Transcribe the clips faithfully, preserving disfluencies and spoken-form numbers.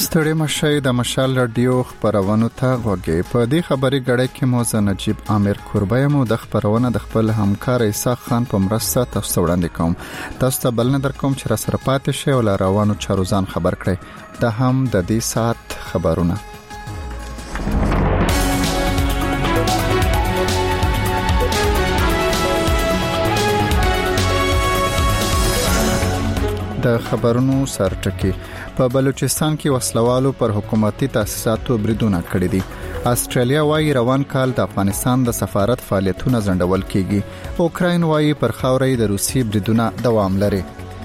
ستړي مشي د مشال رادیو خبرونه ته غوږی په دې خبري غړې کې مو زه نجيب عامر قربای مو د خبرونه د خپل همکار اسحاق خان په مرسته تاسو وړاندې کوم تاسو ته بل نه در کوم چې را سره پاتې شئ او روانو چاروزان خبر کړئ دا هم د دې سات خبرونه د خبرونو سرټکی په بلوچستان کې وسلوالو پر حکومتي تاسیساتو بریدونه کړی دي. استرالیا وايي روان کال د افغانستان د سفارت فعالیتونه ځنډول کیږي. اوکراین وايي پر خاورې د روسي بریدونه دوام لري.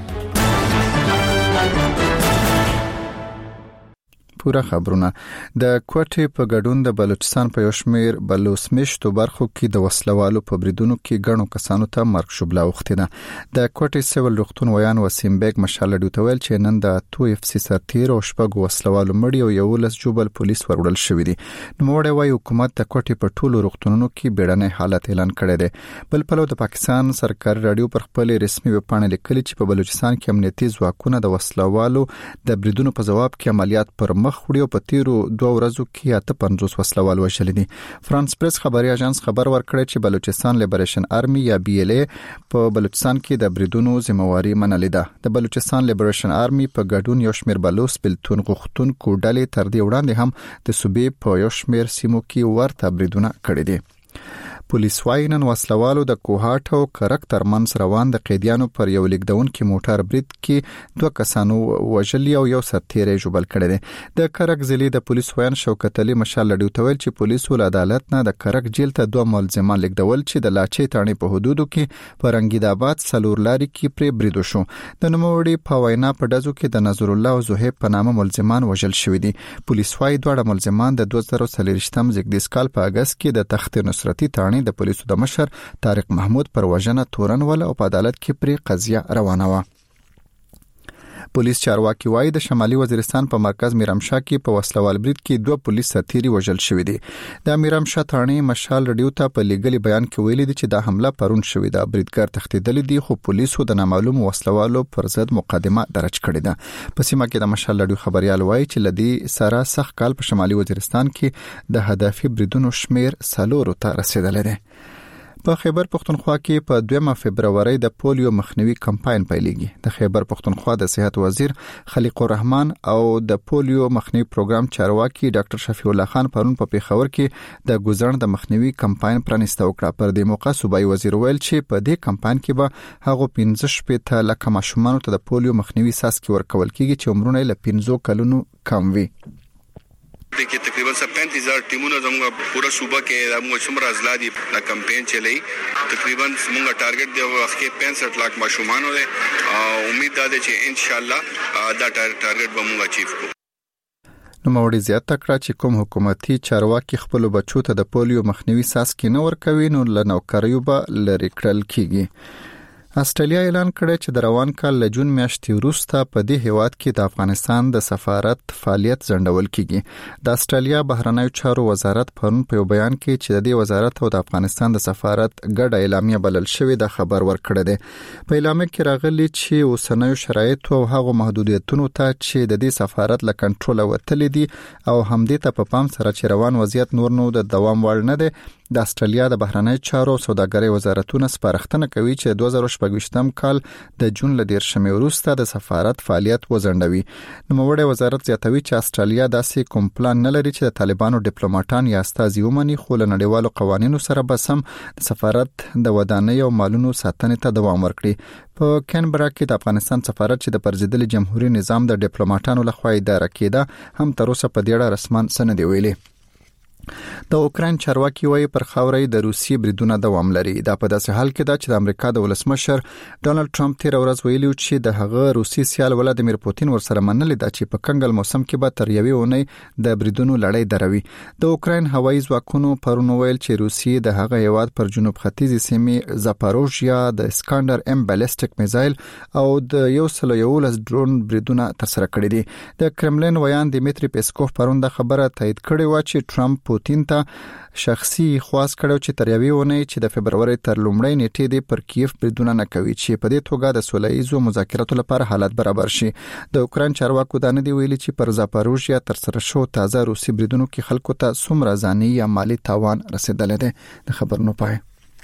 پورا خبرونه د کوټې په ګډون د بلوچستان په یوشمیر بلوسمیشتو برخو کې د وسلوالو په بریدونو کې غنو کسانو ته مرګ شوبله وختیده. د کوټې سیول روغتون ویان وسیم بیگ مشال ډوتویل چې نن د تو اف سی سرتیر او شپږ وسلوالو مړی او یو لس جوبل پولیس ورول شوې دي. نو موړې وايي حکومت د کوټې په ټولو روغتونونو کې بیړنۍ حالت اعلان کړی دی. بل په لور د پاکستان سرکاري رادیو پر خپل رسمي ویبپاڼه لیکلي چې په بلوچستان کې امنیتي ځواکونه د وسلوالو د بریدونو په جواب کې عملیات پر مخ خوري په تیرو دوه ورځو کې اته پنځوس وسلوال وشل دي. فرانس پریس خبري اژانس خبر ورکړی چې بلوچستان لیبریشن آرمي یا بي ال اي په بلوچستان کې د بریدونو ذمہواری منلې ده. د بلوچستان لیبریشن آرمي په ګډون یو شمېر بلوچ بلتون غوښتونکو ډلې تر دې وړاندې هم د صوبې په یو شمېر سیمو کې ورته بریدونه کړي دي. پولیس وايي نن وسلوالو د کوهاټ او کرک ترمنځ روان د قیدیانو پر یو لیکدون کې موټر برید کې دوه کسانو وژلي او یو سرتیری جوبل کړی دی. د کرک ضلع د پولیس ویان شوکت علي مشال لډیوتویل چې پولیس ول عدالت نه د کرک جیل ته دوه ملزمان لیکدول چې د لاچې تانې په حدودو کې په رنگیدآباد سلور لاري کې پر برید وشو. د نوموړي په وینا په دزو کې د نظر الله او زهیب په نامه ملزمان وژل شوی دي. پولیس وايي دوه ملزمان د دوه زره څلورم زګدیس کال په اگست کې د تخت نصرتي تانې د پولیسو د مشر طارق محمود پر وژنه تورن ول او په عدالت کې پرې قضیه روانه و. پولیس چارواکي وايي د شمالي وزیرستان په مرکز میرامشاه کې په وسلوال برید کې دوه پولیس سرتیري وژل شوی دي. د میرامشاه تانې مشال رډیو ته په لیګلي بیان کې ویلي دي چې دا حمله پرون شوې ده. بریدګر تښتیدل دي خو پولیسو د نامعلوم وسلوالو پر ضد مقدمه درج کړې ده. په سیمه کې د مشال رډیو خبريال وايي چې لدی سره سخت کال په شمالي وزیرستان کې د هدفي بریدونو شمیر سلور ته رسیدلی دی. په خیبر پختونخوا کې په دویمه فبرवरी د پولیو مخنیوي کمپاین پیلېږي. د خیبر پختونخوا د صحت وزیر خلیق الرحمن او د پولیو مخنیوي پروګرام چارواکي ډاکټر شفیع الله خان پرون په پیښور کې د ګوزړن د مخنیوي کمپاین پرانیسته وکړه. پر دې موقع صوبایي وزیر ویل چې په دې کمپاین کې به هغه پنځه شپږ لک ماشومان ته د پولیو مخنیوي ساسکي ورکول کیږي چې عمرونه له پنځه کلونو کم وي. देखिए तकरीबन पैंतीस हजार टीमों ने पूरा सूबा के मुशमरा अजला दी कैंपेन चलाई. तकरीबन मुंगा टारगेट दिया वक्त के पैंसठ लाख माशूमान हो उम्मीद दादे इंशाल्लाह दा टारगेट बमुंगा चीफ को. نو موړي زیاته کړه چې کوم حکومتي چارواکي خپل بچو ته د پولیو مخنیوي ساسکي نه ورکوي نو لنوکریو به لری کړل کیږي. استرالیا اعلان کړی چې د روان کال له جون میاشتې وروسته په دې هیواد کې د افغانستان د سفارت فعالیت ځنډول کیږي. د استرالیا بهرنیو چارو وزارت پرون په بیان کې چې د دې وزارت او د افغانستان د سفارت ګډه اعلامیه بلل شوې د خبر ورکړی دی. په اعلامیه کې راغلي چې اوسنیو شرایط او هغه محدودیتونو ته چې د دې سفارت له کنټرول وتلې دي او همدې ته په پام سره چې روان وضعیت نور نو د دوام وړ نه دی. د استرالیا د بهرنیو چارو او سوداګرۍ وزارتونه سپارښتنه کوي چې دوه زره شپږم کال د جون ل دیرشمې وروسته د سفارت فعالیت وځنډوي. نو موړي وزارت زیاتوي چې استرالیا داسې کوم پلان نه لري چې د طالبانو ډیپلوماټان یا استازي ومني خو له نړیوالو قوانینو سره به سم د سفارت د ودانۍ او مالونو ساتنې ته دوام ورکړي. په کینبرا کې د افغانستان سفارت چې د پرځېدلي جمهوریت نظام د ډیپلوماټانو لخوا اداره کېده هم تر اوسه په دې اړه رسمان سند دی ویلي. د اوکراین چارواکي وايي پر خاورې د روسي بریدونه دوام لري. دا په داسې حال کې ده چې د امریکا د ولسمشر ډونالد ټرمپ تیر ورځ ویلي چې د هغه روسي سیال ولادیمیر پوتین ورسره منلي ده چې په کنګل موسم کې به تر یوې اونۍ د بریدونو لړۍ دروي. د اوکراین هوایي ځواکونو پرون ویل چې روسي د هغه هیواد پر جنوب ختیځي سیمې زاپاروژیا د اسکندر ام بالستیک میزایل او د یو سل یو لس ډرون بریدونه ترسره کړي دي. د کرملین ویان دیمیتری پیسکوف پرون د خبره تایید کړې و چې ټرمپ پوتین ته شخصي خواست کړو چې تر یوې اونۍ چې د فبرवरी تر لومړۍ نیټې د پر کیف بریدونه نه کوي چې په دې توګه د سوله‌ایزو مذاکراتو لپاره حالت برابر شي. د اوکران چارواکو دا نه دی ویلي چې پر زاپاروژیا تر سره شو تازه روسي بریدونو کې خلکو ته څومره ځاني یا مالی تاوان رسیدلی دی. د خبرونو پای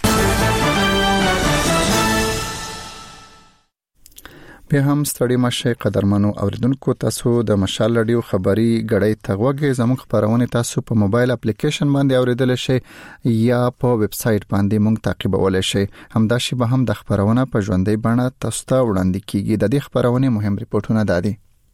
به هم ستړي مشه قدرمنو اوریدونکو، تاسو د مشال رادیو خبری غړی تغوګه زموږ خبرونه تاسو په موبایل اپلیکیشن باندې اوریدل شئ یا په ویب سټ باندې موږ تعقیبولای شئ. همداشي به هم د خبرونه په ژوندۍ بڼه تاسو ته وړاندې کیږي. د دې خبرونه مهم ریپورتونه دادي.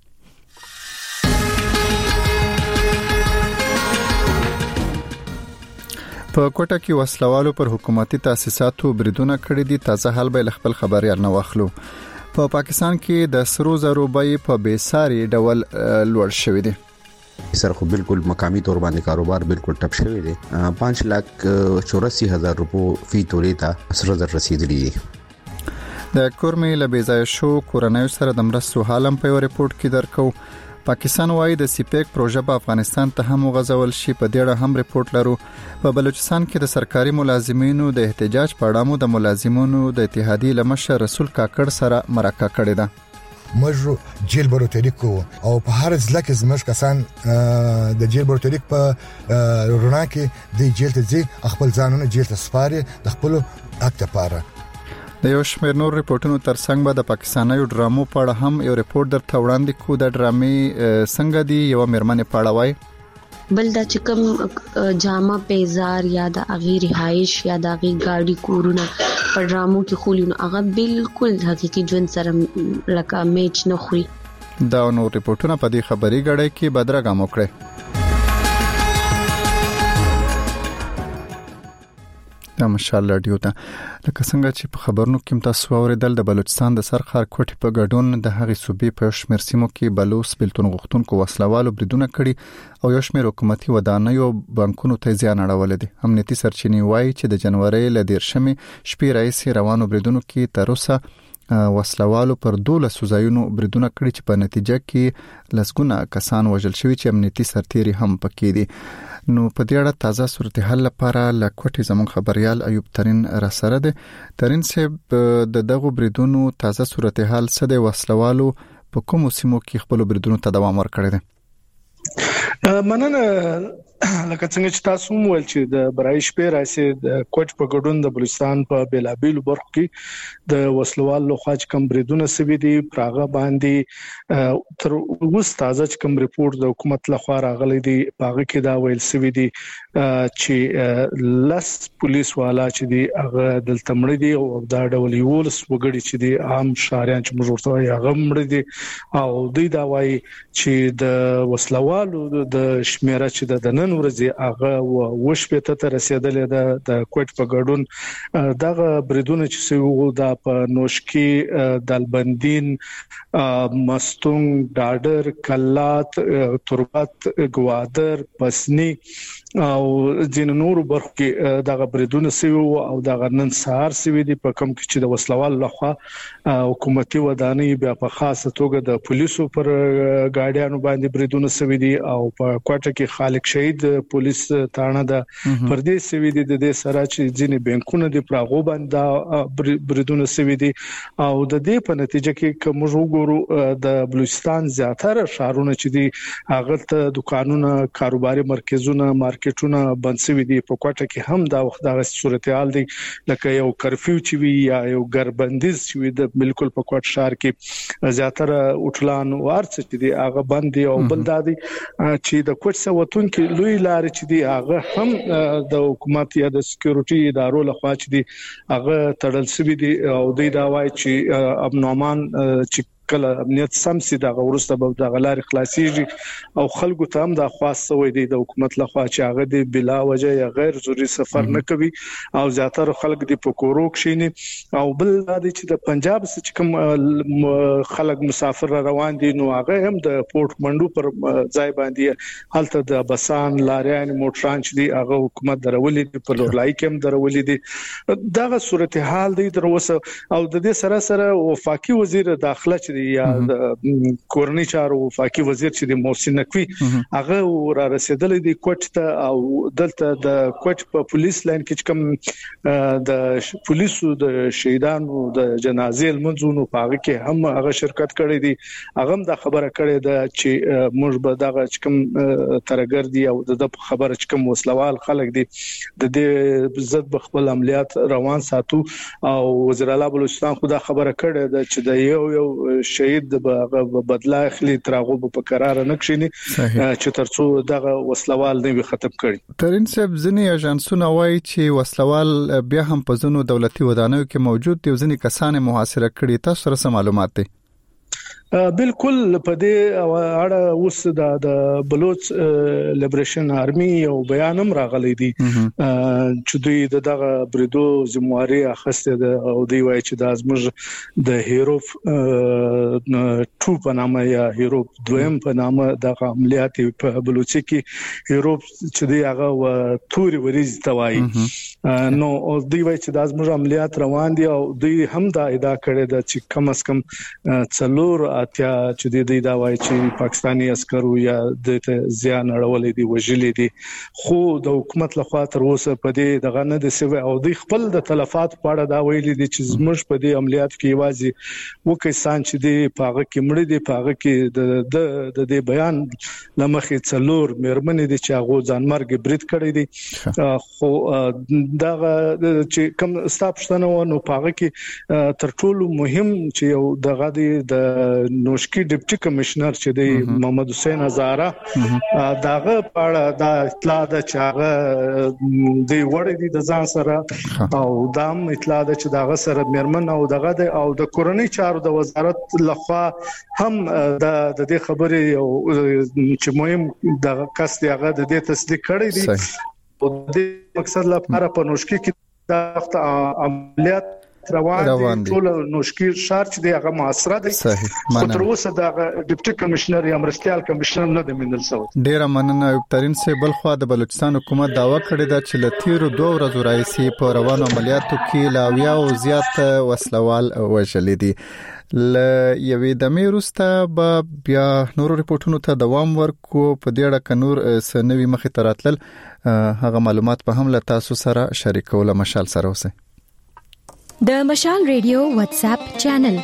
په کوټه کې وسلوالو پر حکومتي تاسیساتو بریدونه کړی دي. تازه حال به خپل خبريال نه واخلو. په پاکستان کې د سرو زرو بیې په بیساري ډول لوړ شوې دي. سر خو بالکل مقامی تور باندې کاروبار بالکل ټپ شوی دی. پانچ لاک چوراسی هزار روپو فی تولې ته سر زر رسیدلی دي. د کورمې لبیزای شو کورنۍ سره د مرستو حالم په ریپورت کې درکو. پاکستان وايي د سیپیک پروژه په افغانستان ته هم غځول شي. په دې اړه هم ریپورت لرو. په بلوچستان کې د سرکاري ملازمینو د احتجاج په اړه مو د ملازمینو د اتحادیې لمشر رسول کاکړ سره مرکه کړې ده. موږ جیل بروتریک او په هر ځل کې زموږ کسان د جیل بروتریک په رونا کې د جیل ته ځي خپل ځانونه جیل ته سپاري د خپل اکټ لپاره. د یو شمېر نور ریپورتونو ترڅنګ به د پاکستاني ډرامو په اړه هم یو ریپورت درته وړاندې کوو. د ډرامې څنګه دی یو مېرمنې په اړه وایي بل د چکم جامه پیزار یا د اغي رهائش یا د اغي گاډي کورونه په ډرامو کې خولینو هغه بالکل حقيقي ژوند سره لکه میچ نه خوري. دا نور ریپورتونه په دې خبري غړې کې بدرګه موکړي. د مشال رادیو ته لکه څنګه چې په خبرونو کې تاسو اوریدل د بلوچستان د سرخار کوټې په ګډون د هغې صوبې په شمیر سیمو کې بلوس بلتون غوښتونکو وسلوالو بریدونه کړي او یو شمیر حکومتي ودانیو بانکونو ته زیان اړولې دي. امنیتي سرچینې وایي چې د جنوري ل دیرشمې شپې راځي روانو بریدونو کې تر اوسه وسلوالو پر دولس سوزایونو بریدونه کړي چې په نتیجه کې لسګونه کسان وژل شوي چې امنیتي سرتيري هم پکې دي. نو په دې اړه تازه صورتحال لپاره لکوټي زموږ خبريال ایوب ترين را سره ده. ترين صاحب د دغه بریدونو تازه صورتحال څه د وسلوالو په کوم سیمو کې خپل بریدونو ته دوام ورکړي دي؟ مننه. لکه څنګه چې تاسو وویل چې د برای شپې راځي د کوټ په ګډون د بلوچستان په بیلابیل برخو کې د وسلوال لخوا چې کوم بریدونه سوي دي پراغه باندې تر اوس تازه چې کوم ریپورت د حکومت لخوا راغلي دي پاغه کې دا ویل سوي دي چې لاس پولیس والا چې دي هغه دلته مړ دي او دا ډول یو لس وګړي چې دي عام شهريان چې موږ ورته هغه مړ دي او دوی دا وایي چې د وسلوالو د شمیره چې د نن ورځې هغه وشپته ته رسیدلې ده. د کوټ په ګډون دغه بریدونه چې سوي دا په نوشکی دالبندین مستونګ ډاډر کلات تربت ګوادر پسنی او ځین نور برخو کې دغه بریدونه سوي او دغه نن سهار سوي دي په کوم کې چې د وسلوال لخوا حکومتي ودانۍ بیا په خاصه توګه د پولیسو پر ګاډیانو باندې بریدونه سوي دي او په کوټه کې خالق شهید پولیس تانه د پردې سوي دي. د دې سره چې ځین بانکونه د پراغو باندې بریدونه سوي دي او د دې په نتیجه کې کوم وګورو د بلوچستان زیاتره شهرونه چې دي هغه ته دکانونه کاروباري مرکزونه مارکیټونه بند شوي دي. په کوټه کې هم دا وخت د صورتحال دی لکه یو کرفیو چې وی یا یو ګربندیز چې وی د بالکل په کوټ شهر کې زیاتره اوټلان وارڅ چې دي هغه بند او بل دادي چې د کوټ سوتون کې لوی لار چې دي هغه هم د حکومت یا د سکیورټي ادارو لخوا چې دي هغه تړل شوی دي او دوی دا وایي چې ابنورمان چې کله امنیت سم سي دا ورسته به د غلار خلاصيږي او خلکو ته هم دا خاصه وي د حکومت لخوا چې هغه د بلا وجه یا غیر ضروري سفر نه کوي او زیاتره خلک د پکورو کښینی او بل دا چې د پنجاب څخه کوم خلک مسافر روان دي نو هغه هم د پورت منډو پر ځای باندې هلته د بسان لاریان موټران چې دي هغه حکومت درولې دي په لورلای کې هم درولې دي. دغه صورتحال دی تر اوسه او د دې سره سره وفاقي وزیر داخله چې چې یا د کورنۍ چارو وفاقي وزیر چې د محسن نقوی هغه را رسیدلې دی کوټ ته او دلته د کوټ په پولیس لاین کې کوم د پولیسو د شهیدانو د جنازې لمنځونو په هغه کې هم هغه شرکت کړی دی. هغه د خبره کړې ده چې موږ به دغه کوم ترګر دی او د خبره کوم وسلوال خلک دي د دې ضد بخپل عملیات روان ساتو او وزیر اعلی بلوچستان خو دا خبره کړې ده چې د یو یو شهید به بدلا اخلي ترغه په قرار نه کښینی چې ترڅو دغه وسلوال نه وي ختم کړي. ترين صاحب ځنی اژانسونه وایي چې وسلوال بیا هم په ځینو دولتي ودانیو کې موجود دي، ځنی کسان محاصره کړي. تاسو سره معلومات دي؟ بالکل په دې اړه اوس د بلوچ لیبریشن آرمي یو بیان هم راغلی دی چې دوی دغه بریدو ذمہواری اخیسته ده او دوی وایي چې د ازمج د هیروف ټو په نامه یا هیروف دویم په نامه د عملیات په بلوچ کې هیروف چې دی هغه و توري وریز توای نو دوی وایي چې د ازمج عملیات روان دي او دوی هم دا ادعا کړې ده چې کم از کم څلور اتیا چې د دې دا وایي چې پاکستاني عسکرو یا د زیان اړولې دي وژلې دي، خو د حکومت لخوا تر اوسه په دې دغه نه د سوي او د خپل د تلفات په اړه دا ویلي دي چې زموږ په دې عملیات کې یوازې وکیسان چې دي پاغه کې مړ دي، پاغه کې د د دې بیان لمخې څلور مېرمنې دي چې هغه ځانمرګ برید کړی دي. خو دغه چې کوم ستاپشتنه ونه پاغه کې تر ټولو مهم چې یو دغه د نوشکی ډیپټي کمشنر چې دی محمد حسین هزاره داغه پاړه دا اطلاع ده چې هغه دی وړي دي د ځان سره او دام اطلاع ده چې داغه سره مرمن او دغه او د کورنۍ چارو د وزارت لخوا هم د دې خبرې چې مهم د کس دی هغه د دې تصدیق کړی دی او د مقصد لپاره په نوشکی کې د عملیات روان دي ټول نوشکی شار چې دی هغه معاصره دی. خو تر اوسه د ډیپټي کمشنر یا مرستيال کمشنر نه د منل سو. ډیر مننه ترين سه بل خو د بلوچستان حکومت داوا کړی دا چې لتیرو دوه ورځې راځي په روانو عملیاتو کې لاویا او زیات وسلوال وژل دي. ل یوې د میروسته به بیا نورو ریپورتونو ته دوام ورکو په دې اړه کنور سنوي مخې تراتل هغه معلومات په هم له تاسو سره شریکول مشال سره اوسه. د مشال ریډیو واتس اپ چینل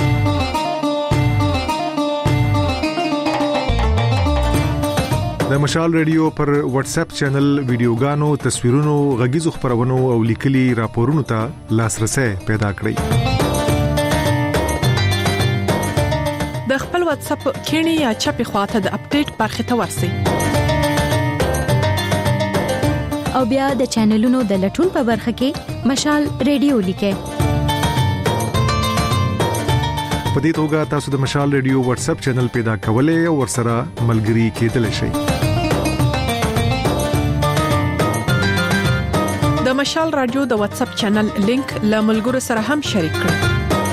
د مشال ریډیو پر واتس اپ چینل ویډیوګانو، تصویرونو، غږیزو خبرونو او لیکلي راپورونو ته لاسرسي پیدا کړئ. د خپل واتس اپ کینی یا چپی خواته د اپډیټ برخه ته ورسئ او بیا د چینلونو د لټون په برخه کې مشال ریډیو لیکه. په دې توګه تاسو د مشال ریډیو واتس اپ چینل پیدا کولای او ورسره ملګري کېدلی شئ. د مشال رادیو د واتس اپ چینل لینک له ملګرو سره هم شریک کړئ.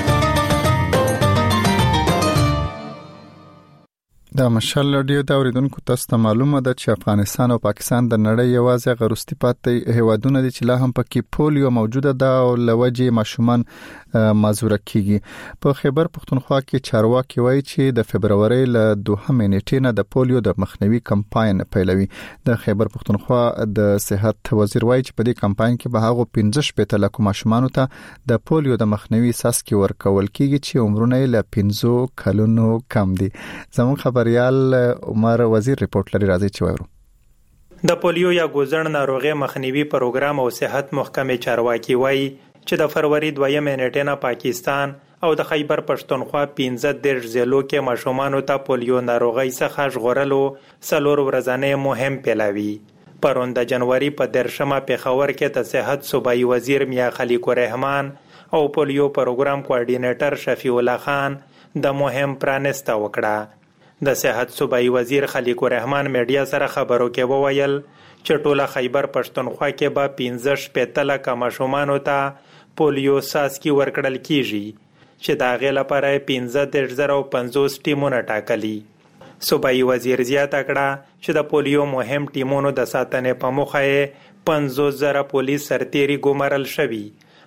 د مشال رادیو د اوریدونکو تاسو ته معلومه ده چې افغانستان او پاکستان د نړۍ یوازې غروستي پاتې هیوادونه دي چې لا هم پکې پولیو موجوده ده او لوجې ماشومان معذوره کیږي. په خیبر پختونخوا کې چارواکي وایي چې د فبرवरी ل دوهمې نیټې نه د پولیو د مخنیوي کمپاین پیلوي. د خیبر پختونخوا د صحت وزیر وایي چې په دې کمپاین کې به هغه پنځه شپږ لک ماشومان ته د پولیو د مخنیوي ساسکي ورکول کیږي چې عمرونه یې ل پنځه کلونو کم دي. زموږ خبر ریال عمر وزیر ریپورت لري راځي چې وایو. د پولیو یا ګوزن ناروغي مخنیوي پروګرام او صحت محکمه چارواکي وایي چې د فروری دویمې نیټې نه پاکستان او د خیبر پښتونخوا پنځه دیرش ضلعو کې ماشومان ته پولیو ناروغي څخه ژغورلو څلور ورځې مهم پیلوي. پرون د جنوري په دیرشمه پیښور کې د صحت صوبایي وزیر میا خلیق الرحمن او پولیو پروګرام کوارډینیټر شفیع الله خان د مهم پرانسته وکړه. د صحت صوبایي وزیر خلیق الرحمن میډیا سره خبرو کې وویل چې ټوله خیبر پښتونخوا کې به پنځه شپږ لک ماشومان ته پولیو ساسکي ورکړل کیږي چې دا غي لپاره پنځه دیرش زره پنځوس ټیمونه ټاکلي. صوبایي وزیر زیاته کړه چې د پولیو مهم ټیمونو د ساتنې په موخه پنځوس زره پولیس سرتیري ګمارل شوي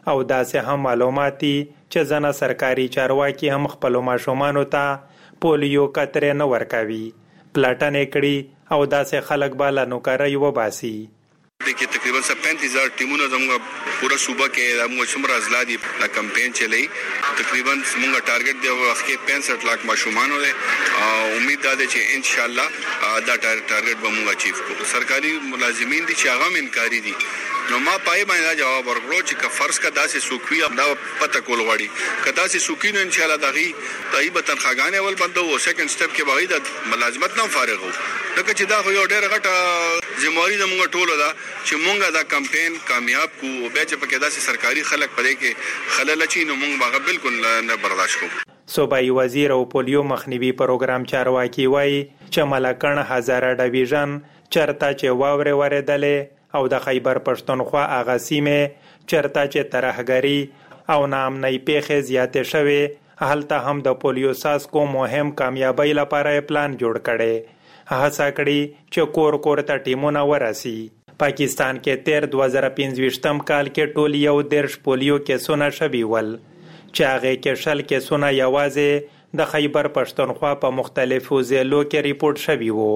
او داسې هم معلومات دي چې ځنه سرکاري چارواکي هم خپل ماشومانو ته پولیو قطرې نه ورکوي. پلاټنې کړي او داسې خلک به له نوکرۍ وباسي. देखिए तकरीबन सब पैंतीस हजार टीमों जमूंगा पूरा सूबा के मुशमरा अजला दी कैंपेन चली. तकरीबन मुंगा टारगेट दे वक्त पैंसठ लाख माशूमान हो उम्मीद दादे चे इंशाल्लाह दा टारगेट बमूंगा चीफ को सरकारी मुलाजिमीन दी चागाम इनकारी दी نو ما پای باندې جواب ورکړو چې که فرض کا داسې سوکوي دا پته کول غواړي که داسې سوکینو ان شاء الله دغه طيبه تنخواګانې اول بندو او سیکنډ سټپ کې باید ملازمت نه فارغ وو لکه چې دا خو یو ډېر غټه ذمہواری زموږ ټولو ده چې مونږه دا کمپاین کامیاب کو او بیا چې پکې داسې سرکاري خلک پدې کې خلل چي نو مونږ باغ بالکل نه برداشت کوو. صوبایي وزیر او پولیو مخنیوي پروګرام چارواکي وایي چې ملکن هزاره ډیویژن چرته چې واورې ورېدلې او د خیبر پښتونخوا هغه سیمې چرته چې ترهګري او ناامنۍ پیښې زیاتې شوې هلته هم د پولیو ساسکو مهم کامیابی لپاره پلان جوړ کړي. هڅه کړي چې کور کور ته ټیمونه ورسي. پاکستان کې تیر دوه زره پنځه کال کې ټول یو درش پولیو کیسونه شوي ول چې هغه کې شل کیسونه یوازې د خیبر پښتونخوا په مختلفو ضلعو کې ریپورت شوي وو.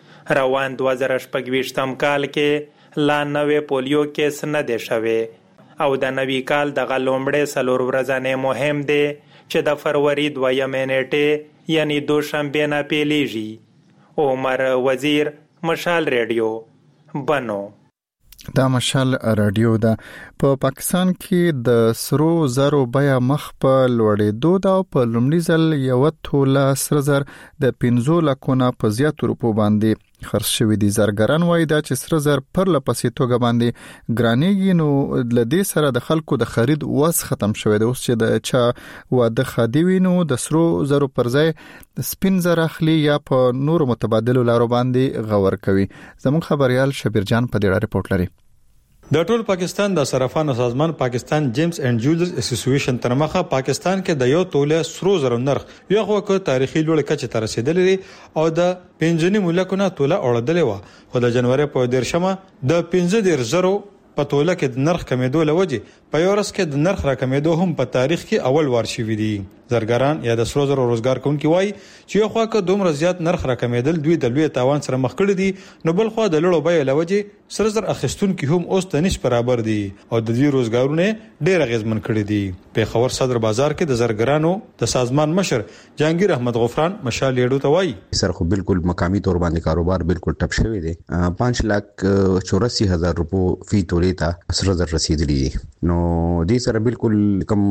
روان دوه زره شپږ کال کې لا نوې پولیو کیس نه دی شوی او د نوي کال د غلومړې سلور ورځې مهم دی چې د فروری دویمې نیټه یعنی دوشنبه نه پیلیږي. عمر وزیر، مشال ریډیو، بنو. دا مشال رادیو ده. په پاکستان کې د سرو زرو بیا مخ په لوړېدو ده او په لومړي ځل یو توله سره زر د پنځه لکو نه په زیاتو روپو باندې خرڅ شوی دي. زرګران وایي دا چې سره زر پر لپسې توګه باندې ګرانېږي نو ل دې سره د خلکو د خرید وس ختم شوی دی. اوس چې د چا واده خادي وي نو د سرو زرو پر ځای سپین زر اخلي یا په نورو متبادلو لارو باندې غور کوي. زموږ خبريال شبیر جان په دې ریپورت لري. د ټول پاکستان د صرافانو سازمان پاکستان جیمز اینڈ جولرز اسوسییشن ترمخه پاکستان کې د یو توله سرو زرو نرخ یو خو تاریخي لوړ کچه ته رسیدلې او د پنځنی ملکونه توله اوړدلې و. خو د جنوري په دیرشمه د پنځه دیر زرو په توله کې د نرخ کمیدو لوجه په یو ورځ کې د نرخ را کمیدو هم په تاریخ کې اول وار شوی دی. زرګران یا د سرو زرو روزګار کوونکي وایي چې یو خوا کې دومره زیات نرخ را کمیدل دوی د لوی تاوان سره مخ کړي دي نو بل خوا د لړو بیه لوجه سره زر اخیستونکي هم اوس د نش برابر دي او د دې روزګارونه ډېر غیزمن کړي دي. په خبر صدر بازار کې د زرګرانو د سازمان مشر جهانگیر احمد غفران مشال لیډو ته وایي سر خو بالکل مقامی تور باندې کاروبار بالکل ټپ شوی دی. پانچ لاک چوراسی هزار روپو فی توله ته سره زر رسیدلی دي. نو دې سره بالکل کم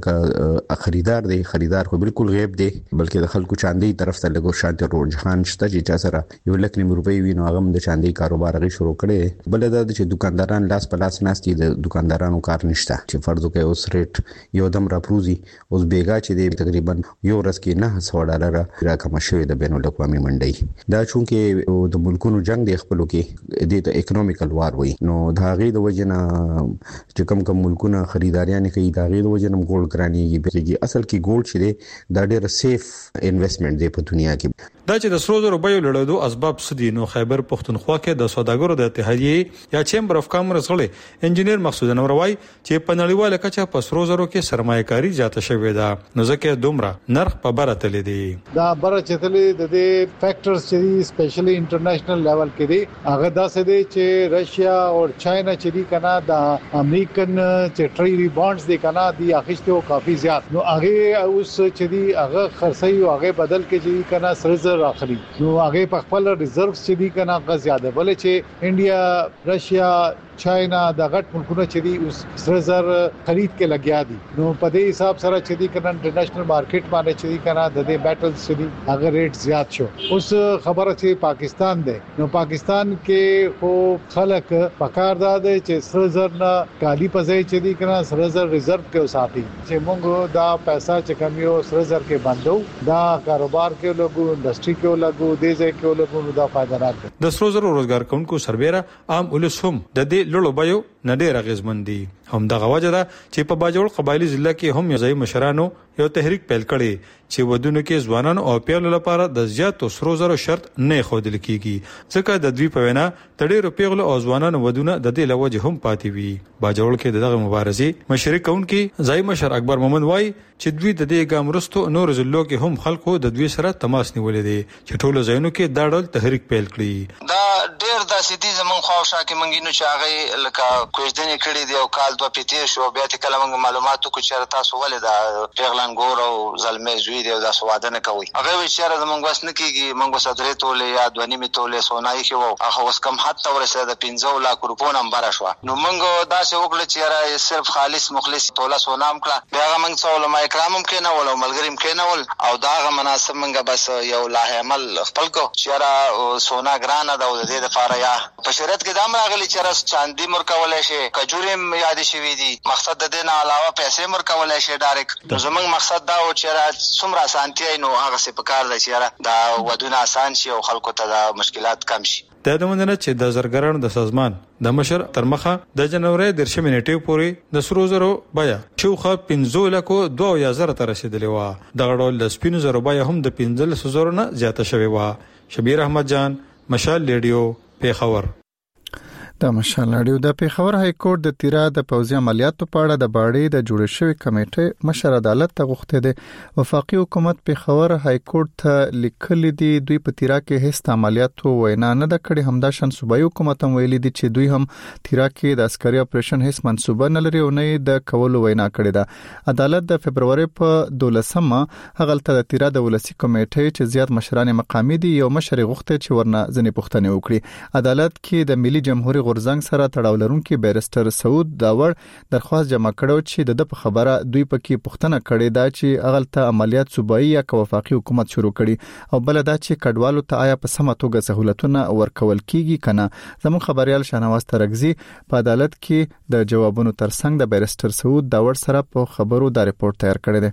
لکه خریدار دی خریدار خو بالکل غیب دی بلکې د خلکو چاندي طرف ته لګو شانتي رجحان شته چې چا سره یو لک نیم روپۍ وینو هغه د چاندي کاروبار غي شروع کړي. بل دا چې دکانداران لاس په لاس ناستي د دکاندارانو کار نشته چې فرض وکړي اوس ریټ یو دم را پروزي اوس بیګا چې دی تقریبا یو ورځ کې نه سو ډالر را کم شوی د بین الاقوامي منډي. دا چونکې د ملکونو جنگ دی خپلو کې د اکونومیکل وار وي نو دا غي د وجنه چې کم کم ملکونه خریداریان کوي دا غي د وجنه ګولډ ګرانیږي بلکې اصل کې ګولډ چې دی دا ډېر سیف انویسټمنټ دی په دنیا کې. دا چې د سرو زرو بیو لړېدو اسباب سدي نو خیبر پښتونخوا کې د سوداګرو د اتحادیې یا چیمبر اف کامرس غړي انجینیر مقصود انوروي چې په نړیواله کچه په سرو زرو کې سرمایه‌کاري زیاته شوې ده نو ځکه دومره نرخ په بره تللی دی. دا بره چتلې د دې فیکټرز چې سپیشلی انټرنیشنل لیول کې دي هغه داسې دي چې رشیا او چاینا چې دي کنه د امریکن چې ټریډي بانډز دي کنه دي اخیستو کافي زیات نو هغه اوس چې دي هغه خرڅي او هغه بدل کې چې کنه سره اخري نو هغه په خپل ریزرڤز چې دي کنه هغه زیاده بلې چې انډیا رشیا چاینا د غټ ملکونو چې دي اوس سره زر خرید کې لګیا دي نو په دې حساب سره چې دي کنه انټرنیشنل مارکیټ باندې چې دي کنه د دې بیټلز چې دي هغه ریټ زیات شو. اوس خبره چې پاکستان دی نو پاکستان کې خو خلک پکار داده چې سره زر نه کالی پځای چې دي کنه سره زر ریزرڤ کې وساتي چې موږ دا پیسې چې کم یو سره زر کې بندو دا کاروبار کې لګو انډستری کې لګو دې ځای کې لګو نو دا فائدہ راکړي. د سرو زرو روزګار کوونکو سربېره عام ولس هم د دې لړو بایو نه ډیر اغیزمن دي. هم دغه وجه ده چې په باجوړ قبایلی ضلع کې هم یوځای مشرانو یو تحریک پیل کړي چې ودونو کې ځوانان او پیغلو لپاره د زیاتو سرو زرو شرط نه خودل کیږي ځکه د دوی په وینا تډیرو پیغلو او ځوانانو ودونه د دې لوجه هم پاتې وي. باجوړ کې دغه مبارزې مشرک کونکي ځای مشر اکبر محمد وای چې دوی د دې ګامرستو نور ضلعو کې هم خلکو د دوی سره تماس نیولې دي چې ټولو ځایونو کې دا ډول تحریک پیل کړي. دا ډیر داسې دي زمون خواوشا کې منګینو چې هغه لکه کوژدنې کړي دی او کال دوه پیټې شو بیا ته کله موږ معلوماتو کو چې تاسو ولې دا پیغلان ګور او زلمې زوی دی او دا سواده نه کوي هغه وی چې زمونږ واس نه کیږي موږ صدرې تولې یا دوه نیمه تولې سونای کې وو هغه اوس کم حتی ورسره د پنځه لک روپو نمبر شو نو موږ دا څه وکړل چې صرف خالص مخلص توله سونام کړه بیا موږ څو علماء کرام هم کې نه ول او ملګریم کې نه ول او دا غو مناسب موږ بس یو لاه عمل خپل کو چې سونا ګرانه دا د دې لپاره یا په شریعت کې دا راغلي چې چاندي مرکول شي کجوریم یاد شي دي مقصد د دې نه علاوه پیسې مرکول شي ډایرکټ نو زموږ مقصد دا و چې څومره اسانتي نو هغه څه په کار دی چې دا ودونه آسان شي او خلکو ته دا مشکلات کم شي. د دمنه چې د زرګرانو د سازمان د مشر تر مخه د جنوري د شمې نیټه پورې د سرو زرو بیا شوخه پنځه لکو دوه یا زره تر رسیدلی و د غړول د سپینو زرو بیا هم د پنځه زرو نه زیاته شوی و. شبیر احمد جان مشال ریډیو پیښور. د مشال ریډیو د پیښور های کورټ د تیرا د پوځي عملیاتو په اړه د باړې د جوړ شوی کمیټې مشر عدالت ته غوښته ده. وفاقي حکومت پیښور های کورټ ته لیکلي دي دوی په تیرا کې هیڅ عملیاتو وینا نه د کړې همدا شان صوبایي حکومت هم ویلي دي چې دوی هم تیرا کې د عسکري اپریشن هیڅ منسوبه نه لري او نه د کولو وینا کړې ده. عدالت د فبرवरी په دولسمه هغلته د تیرا د ولسی کمیټې چې زیات مشران مقامي دي یو مشر غوښته چې ورنه ځنې پوښتنه وکړي. عدالت کې د ملي جمهوریت غورزنګ سره تړاو لرونکي بیرستر سعود داور درخواست جمع کړو چې د خبره دوی پکې پوښتنه کړې ده چې اغلته عملیات صوبایي یا وفاقي حکومت شروع کړي او بل دا چې کډوالو ته آیا په سمه توګه سہولتونه ورکول کیږي کنه. زموږ خبريال شنواز ترغزي په عدالت کې د جوابونو ترڅنګ د بیرستر سعود داور سره په خبرو دا رپورت تیار کړی دی.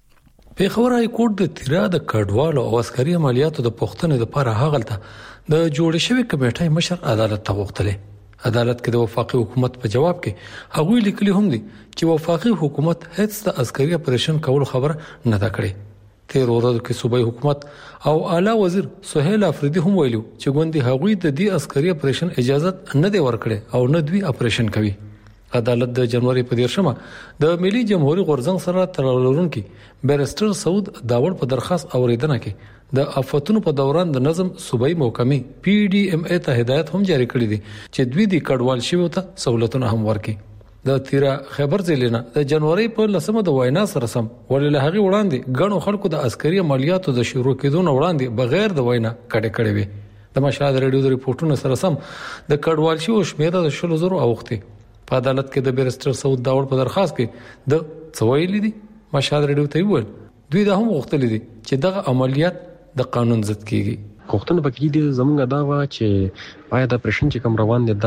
پیښور های کورټ د تیرا د کډوالو او عسکري عملیاتو د پوښتنې لپاره هغلته د جوړ شوی کمیټې مشر عدالت ته غوښتل. عدالت کې د وفاقي حکومت په جواب کې هغوی لیکلي هم دي چې وفاقي حکومت هیڅ د عسکري اپریشن کول خبر نه دا کړي. تیر ورځ کې صوبایي حکومت او اعلی وزیر سہیل افریدي هم ویلو چې ګوندې هغوی د دې عسکري اپریشن اجازه نه دی ورکړي او نه دوی اپریشن کوي. عدالت د جنوري په دیرشمه د ملي جمهوریت غورزنګ سره تړاو لرونکي بیرستر سعود داور په درخواست اوریدنه کې د افتونو په دوران د نظم صوبایي محکمې پی ډي ام ای ته هدایت هم جاری کړی دي چې دوی د کډوال شوی ته سہولتونه هم ورکړي. د تیرا خیبر ضلع د جنوري په لسمه د وینا سره سم ولله هغه وړاندې غنو خلکو د عسکري عملیاتو د شروع کېدو نه وړاندې بغیر د وینا کډه کړې وي. د مشال ریډیو د ریپورتونو سره سم د کډوال شوی شمیر د شلو زرو اوخته. په عدالت کې د بیرستر سعود داور په درخواست کې د څویل دي مشال ریډیو ته ویل دوی دا هم غوښتل دي چې دغه عملیات د قانون ضد کیږي. کوښتنه پکې دي زمونږ دا وا چې آیا د پرشن چې کوم روان دي دا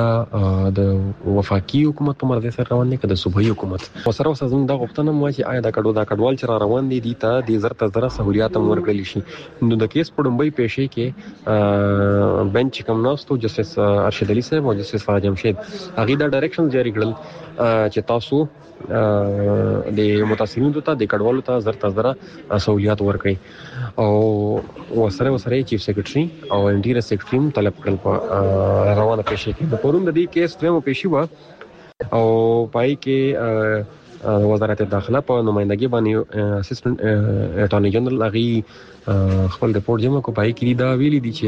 د وفاقي حکومت په مرسته سره روان دي که د صوبایي حکومت وسره وسره زمونږ دا غوښتنه مو چې آیا دا کډو دا کډوال چې روان دي دي ته د زرت زره سہولیات هم ورکړل شي. نو د کیس په ډومبۍ پېښې کې بنچ کوم ناستو جسټس ارشد علي صاحب او جسټس فاجم شید هغه دا ډایرکشن جاری کړل چې تاسو د متاثرینو ته د کډوالو ته زرت زره سہولیات ورکړي او وسره وسره چیف سیکریټري او انټیریئر سیکریټري طلب کړل په روانه پېښه کې. د پرون د دې کیس دویمه پېښه و او پای کې وزارت داخله په نمائندګي باندې اسسټنټ اټارنی جنرال هغه خپل رپورت جمع کو پای کې دا ویلي دي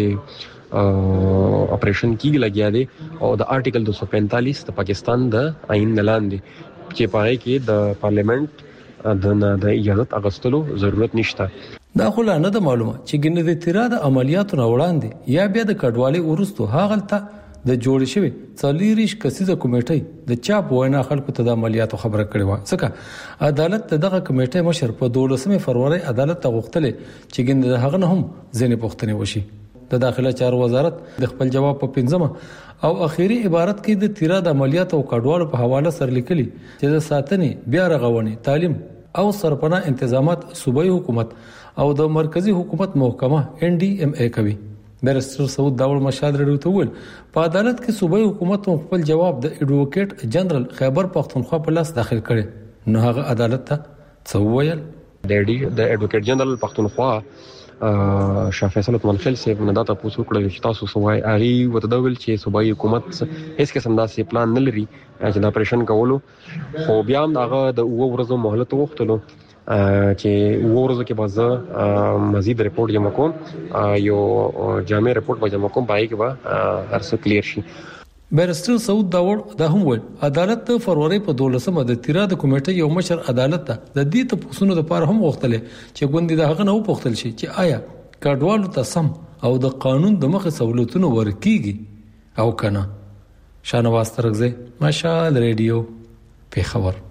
چې اپریشن کیږي لګیا دي او د آرټیکل دو سو پینتالیس د پاکستان د آئین لاندې چې پای کې د پارلیمنت د د اجازه اغستلو ضرورت نشته. دا خو لا نه د معلومه چې ګنې د تیرا د عملیاتو نه وړاندې یا بیا د کډوالۍ ورستو هاغلته د جوړ شوی څلوریش کسیزه کمیټې د چاپ وینا خلکو ته د عملیاتو خبره کړې و. ځکه عدالت دغه کمیټې مشر په دولسمه فروری عدالت ته غوښتل چې ګنې هغه نه هم ځنې پوښتنه وشي. د داخله چارو وزارت د خپل جواب په پنځمه او اخیری عبارت کې د تیرا د عملیاتو او کډوالو په حواله سره لیکلي چې د ساتنې بیا رغونې تعلیم او سرپناه انتظامات صوبایي حکومت او د مرکزی حکومت محکمه ان ډي ام ای کوي. بیرستر سعود داوړ مشال رډیو ته ویل په عدالت کې صوبایي حکومت خپل جواب د ایډوکیټ جنرال خیبر پختونخوا په لاس داخل کړي نو هغه عدالت ته څه ویل د ایډوکیټ جنرال پختونخوا شاه فیصل منخل صاحب نه دا تاسو کړل چې تاسو سوای اغي وتدول چې صوبایي حکومت هیڅ قسم داسې پلان نه لري چې دا اپریشن کولو خو بیا هم هغه د اوو ورځو مهلت وغوښتلو چې اوو ورځو کې به مزید ریپورت جمع کوم یو جامع ریپورت به جمع کوم پای کې به هر څه کلیر شي. بیرستر سعود داوړ د هم ول عدالت د فروری په دولسمه د تیرا د کمیټې یو مشر عدالت ته د دې ته پوښتنه لپاره هم غوښتل چې ګوندې د هغه نه وپوښتل شي چې آیا کډوالو ته سم او د قانون د مخه سہولتونه ورکیږي او کنه. شانواز ترغزه مشال ریډیو پیښور.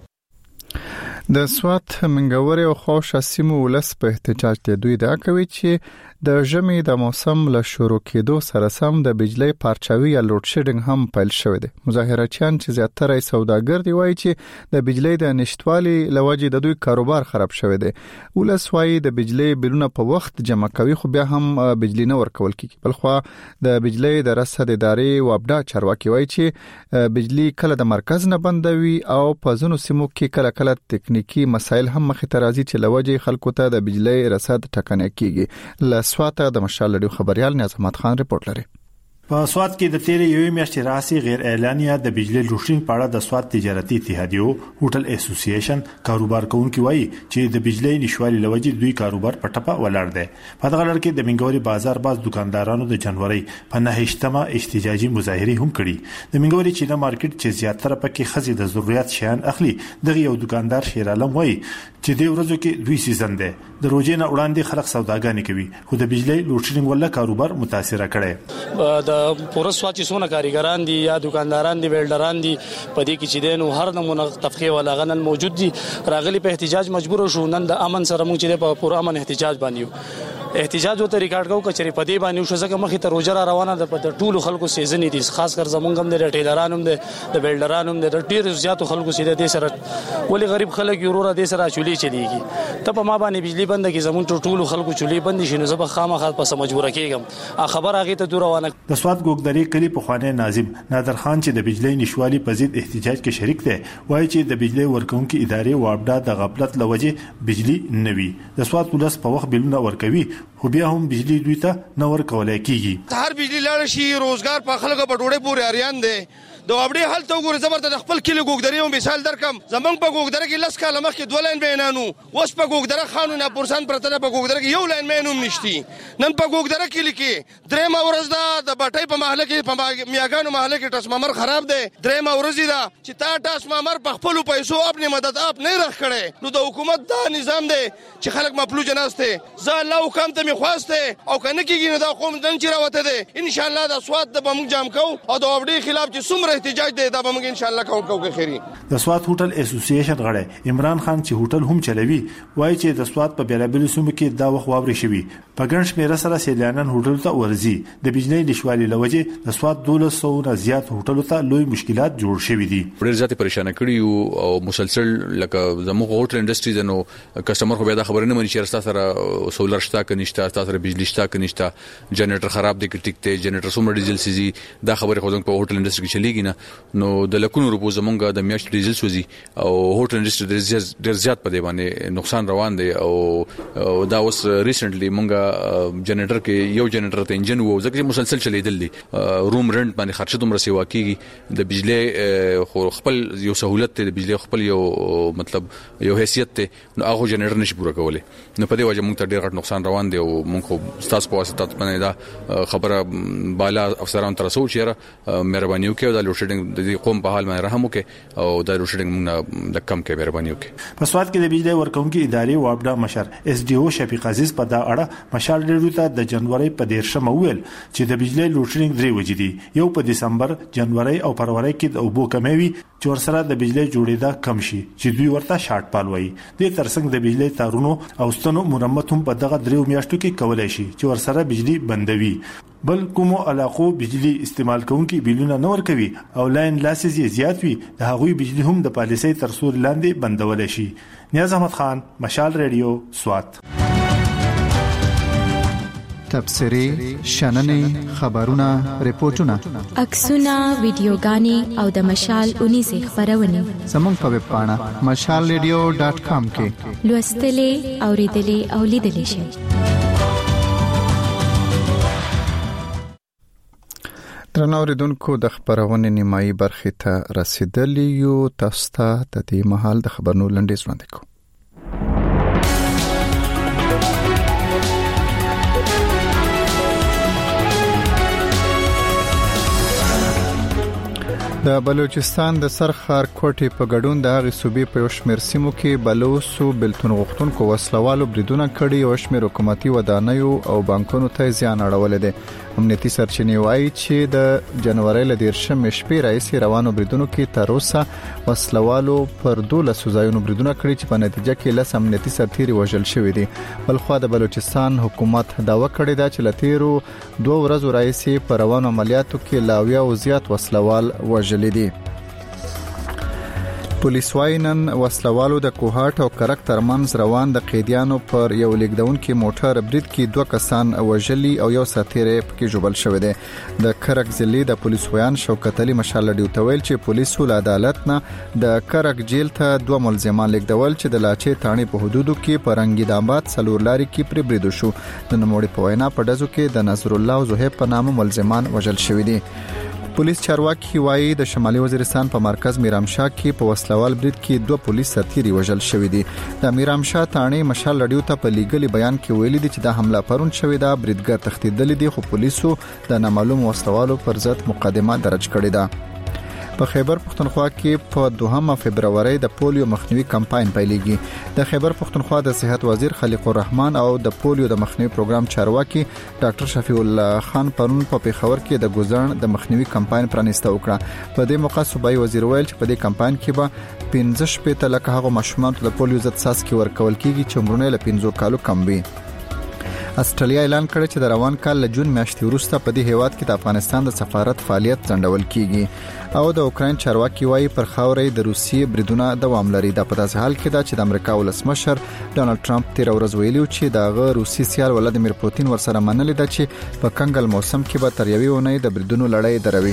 د سوات منګوري او خوشا سیمو ولس په احتجاج ته دوی دا کوي چې د ژمي د موسم له شروع کېدو سره سم د بجلی پارچاوي یا لوډ شیډینګ هم پیل شوی دی. مظاهراتچیان چې زیاتره سوداګر دی وایي چې د بجلی د نشټوالي لوجې د دوی کاروبار خراب شوی دی. ولس وایي د بجلی بلونه په وخت جمع کوي خو بیا هم بجلی نه ورکول کیږي. بلخو د بجلی د رصد ادارې وابډا چارواکي وایي چې بجلی کله د مرکز نه بندوي او په ځینو سیمو کې کله کله تکنیکی مسایل هم مخې ته راځي چې لوجې خلکو ته د بجلی رصد ټکنه کیږي. سوات د مشال رډیو خبريال نیاز احمد خان ریپورت لري. په سوات کې د تیرې یوې میاشتې راځي غیر اعلانیه د بجلی لوټینګ په اړه د سوات تجارتي اتحادیو هوټل اسوسییشن کاروبار کوونکي وایي چې د بجلی نشوالي لوجې دوی کاروبار په ټپه ولاړ دی. په دغه لړ کې د منګوري بازار باز دکاندارانو د جنوري په نهشتمه احتجاجي مظاهره هم کړي. د منګوري چینه مارکیټ چې زیاتره پکې خزي د ضرورت شیان اخلي دغه یو دکاندار شیرالم وایي چې د ورځو کې دوی سیزن دی د روزې نه وړاندې خلک سوداګانې کوي خو د بجلی لوټینګ ولا کاروبار متاثر کړي. د پورسوا چې څونه کاریګران دي یا دکانداران دي ویلډران دي په دې کې چې دین هر نمونه تفخیم ولا غنن موجود دي راغلي په احتجاج مجبور شو. نن د امن سره موږ چې په پور امن احتجاج باندې احتجاج وته ریکارډ کو کچري په دې باندې شو ځکه مخې ته روزه روانه ده په ټولو خلکو سیزن دي خاص کر زمونږ هم د ریټیلرانو هم د ویلډرانو هم د ډیر زیاتو خلکو سیده دې سره ولی غریب خلک یورو دې سره چولي چلیږي ته په ما باندې بجلی بند کې زمونږ ټولو خلکو چولي بند شي نو زه خامخا په مجبور کېږم خبر هغه ته دور روانه. د سوات ګوګدري کلی په خوانه ناظم نادر خان چې د بجلی نشوالي په ضد احتجاج کې شریک دی وایي چې د بجلی ورکونکو ادارې وابډا د غفلت لوجې بجلی نوي د سوات ولس په وخت بلونه ورکوي خو بیا هم بجلی دوی ته نه ورکولای کیږي. هر بجلی لاړ شي روزګار په خلکو په ډوړې پورې اریان دی د وابډي حل ته وګوره زبرته د خپل کلی ګوګدري او مثال درکم زمنګ په ګوګدره کې لس کاله مخکې دوه لاین بینانو اوس په ګوګدره خانونه پرسان پرته په ګوګدره کې یو لاین مینوم نشتی. نن په ګوګدره کې لیکي درېم ورځ دا د بټۍ په محله کې په میاګانو محله کې ټسممر خراب دی درېم ورځ دا چې تا ټسممر په خپل پیسو خپل مدد اپ نه رخ کړي نو د حکومت دا نظام دی چې خلک مفلوج نهسته زه الله حکم ته می خواسته او کنه کېږي نو دا قوم دن چې راوته دی ان شاء الله د سوات د بم جام کو او د وابډي خلاف چې څومره احتجاج دی دا ان شاء الله کوم کوم خيري. د سوات هوټل اسوسییشن غړی عمران خان چې هوټل هم چلوي وایي چې د سوات په بیلابل سیمو کې دا وخت واوري شوی په ګڼ شمېر سره سیلانیان هوټل ته ورځي. د بجلی نشوالي لوجې د سوات دولس سو نه زیات هوټل ته لوی مشکلات جوړ شوي دي. ډېر زیات پریشان کړي او مسلسل لکه زموږ هوټل انډستری زنو کسٹمر خو به دا خبره نه مني چې راستا سره سولر شتا کنيشتا تاسو سره بجلی شتا کنيشتا جنریټر خراب دي کې ټیک ته جنریټر سومر ډیزل سيزي دا خبره خو په هوټل انډستری کې چلیږي نه نو د لکونو روپو زمونږ د میاشت ډیزل سوزي او هوټل انډستری ډېر زیات په دی باندې نقصان روان دی او دا اوس ریسنټلی مونږه جنریټر کې یو جنریټر ته انجن وو ځکه مسلسل چلیدل دي روم رنت باندې خرچه دومره سیوا کیږي د بجلی خو خپل یو سہولت ته د بجلی خپل یو مطلب یو حیثیت ته نو هغه جنریټر نشي پوره کولای نو په دې وجه مونږ ته ډېر غټ نقصان روان دی او مونږ خو تاسو په واسطه باندې دا خبره بالا افسرانو تر څو چیرې مهرباني وکړئ دا لوډ شیډینګ د قوم په حال باندې رحم وکړي او دا لوډ شیډینګ موږ د کم کې مهرباني وکړي. په سوات کې د بجلی ورکونکو ادارې وابډا مشر اس ډي او شفیق عزیز په دا اړه مشال ډیرو ته د جنوري په دیرشم ویل چې د بجلی لوډ شیډینګ درې وجې دي یو په دسمبر جنوري او فروری کې د اوبو کموي چې ورسره د بجلی جوړېدا کم شي چې دوی ورته شارټ پال وایي. د ترڅنګ د بجلی تارونو او ستنو مرمت هم په دغه درې میاشتو کې کولای شي چې ورسره بجلی بندوي. بل کومو علاقو بجلی استعمال کوونکي بیلونه نور کوي او لاین لاسز یې زیات وي د هغوی بجلی هم د پالیسۍ تر سوري لاندې بندول شي. نیاز احمد خان مشال ریډیو سوات. تبصرې شننې خبرونه ریپورتونه عکسونه ویډیوګانې او د مشال اونیزه خبرونه زموږ په ویب پاڼه مشال ریډیو ډاټ کام کې لوستلې اوریدلې او لیدلې شئ. درنو اوریدونکو د خبرونې نیمایي برخې ته رسیدلی یو. تاسو ته د دې مهال د خبرونو لنډیز وړاندې کوم. د بلوچستان د سرخار کوټې په ګډون د هغې صوبې په یو شمېر سیمو کې بلوڅو بلتون غوښتونکو وسلوالو بریدونه کړي او شمېر حکومتي ودانیو او بانکونو ته زیان اړولی دی. امنیتي سرچینې وایي چې د جنوري له دیرشمې شپې راهیسې روانو بریدونو کې تر اوسه وسلوالو پر دولسو ځایونو بریدونه کړي چې په نتیجه کې لس امنیتي سرتیري وژل شوي دي. بلخوا د بلوچستان حکومت دعوه کړې ده چې له تیرو دوه ورځو راهیسې په روانو عملیاتو کې لا اویا او زیات وسلوال وژلي دي. پولیس وايي نن وسلوالو د کوهاټ او کرک ترمنځ روان د قیدیانو پر یو لیکدونکو موټر برید کې دوه کسان وژلي او یو ساتیر پکې جوړل شوی دی. د کرک ضلع د پولیس ویان شوکت علي مشال ډیوټویل چې پولیسو له عدالت نه د کرک جیل ته دوه ملزمان لیکدول چې د لاچې تاڼې په حدودو کې په رنگید آباد څلور لاري کې پر برید شو. د نوموړي په وینا په دزو کې د نظر الله او زهیب په نامه ملزمان وژل شوی دي. پولیس چارواکي وایي د شمالي وزیرستان په مرکز میرامشاه کې په وسلوال برید کې دوه پولیس سرتیري وژل شوی دي. د میرامشاه تاڼې مشال رادیو ته په لیګلي بیان کې ویلي دي چې د حمله پرون شوی دا بریدګر تښتیدلی دي خو پولیسو د نامعلوم وسلوالو پر ضد مقدمه درج کړې ده. په خیبر پختونخوا کې په دوهمه فبرवरी د پولیو مخنیوي کمپاین پیلېږي. د خیبر پختونخوا د صحت وزیر خلیق الرحمن او د پولیو د مخنیوي پروګرام چارواکي ډاکټر شفیع الله خان پرون په پیښور کې د ګوزن د مخنیوي کمپاین پرانیسته وکړه. په دې موقع صوبایي وزیر ویل چې په دې کمپاین کې به پنځه شپږ لک هغه ماشومان د پولیو ضد څاڅکي ورکول کیږي چې عمرونه له پنځو کالو کم وي. استرالیا اعلان کړی چې د روان کال له جون میاشتې وروسته په دې هیواد کې د افغانستان د سفارت فعالیت ځنډول کیږي. او د اوکراین چارواکي وایي پر خاورې د روسیې بریدونه دوام لري. دا په داسې حال کې ده چې د امریکا ولسمشر ډانلډ ټرمپ تیر ورځ ویلي چې دغه روسي سیال ولادیمیر پوتین ورسره منلي ده چې په کنګل موسم کې به تر یوې اونۍ د بریدونو لړۍ دروي.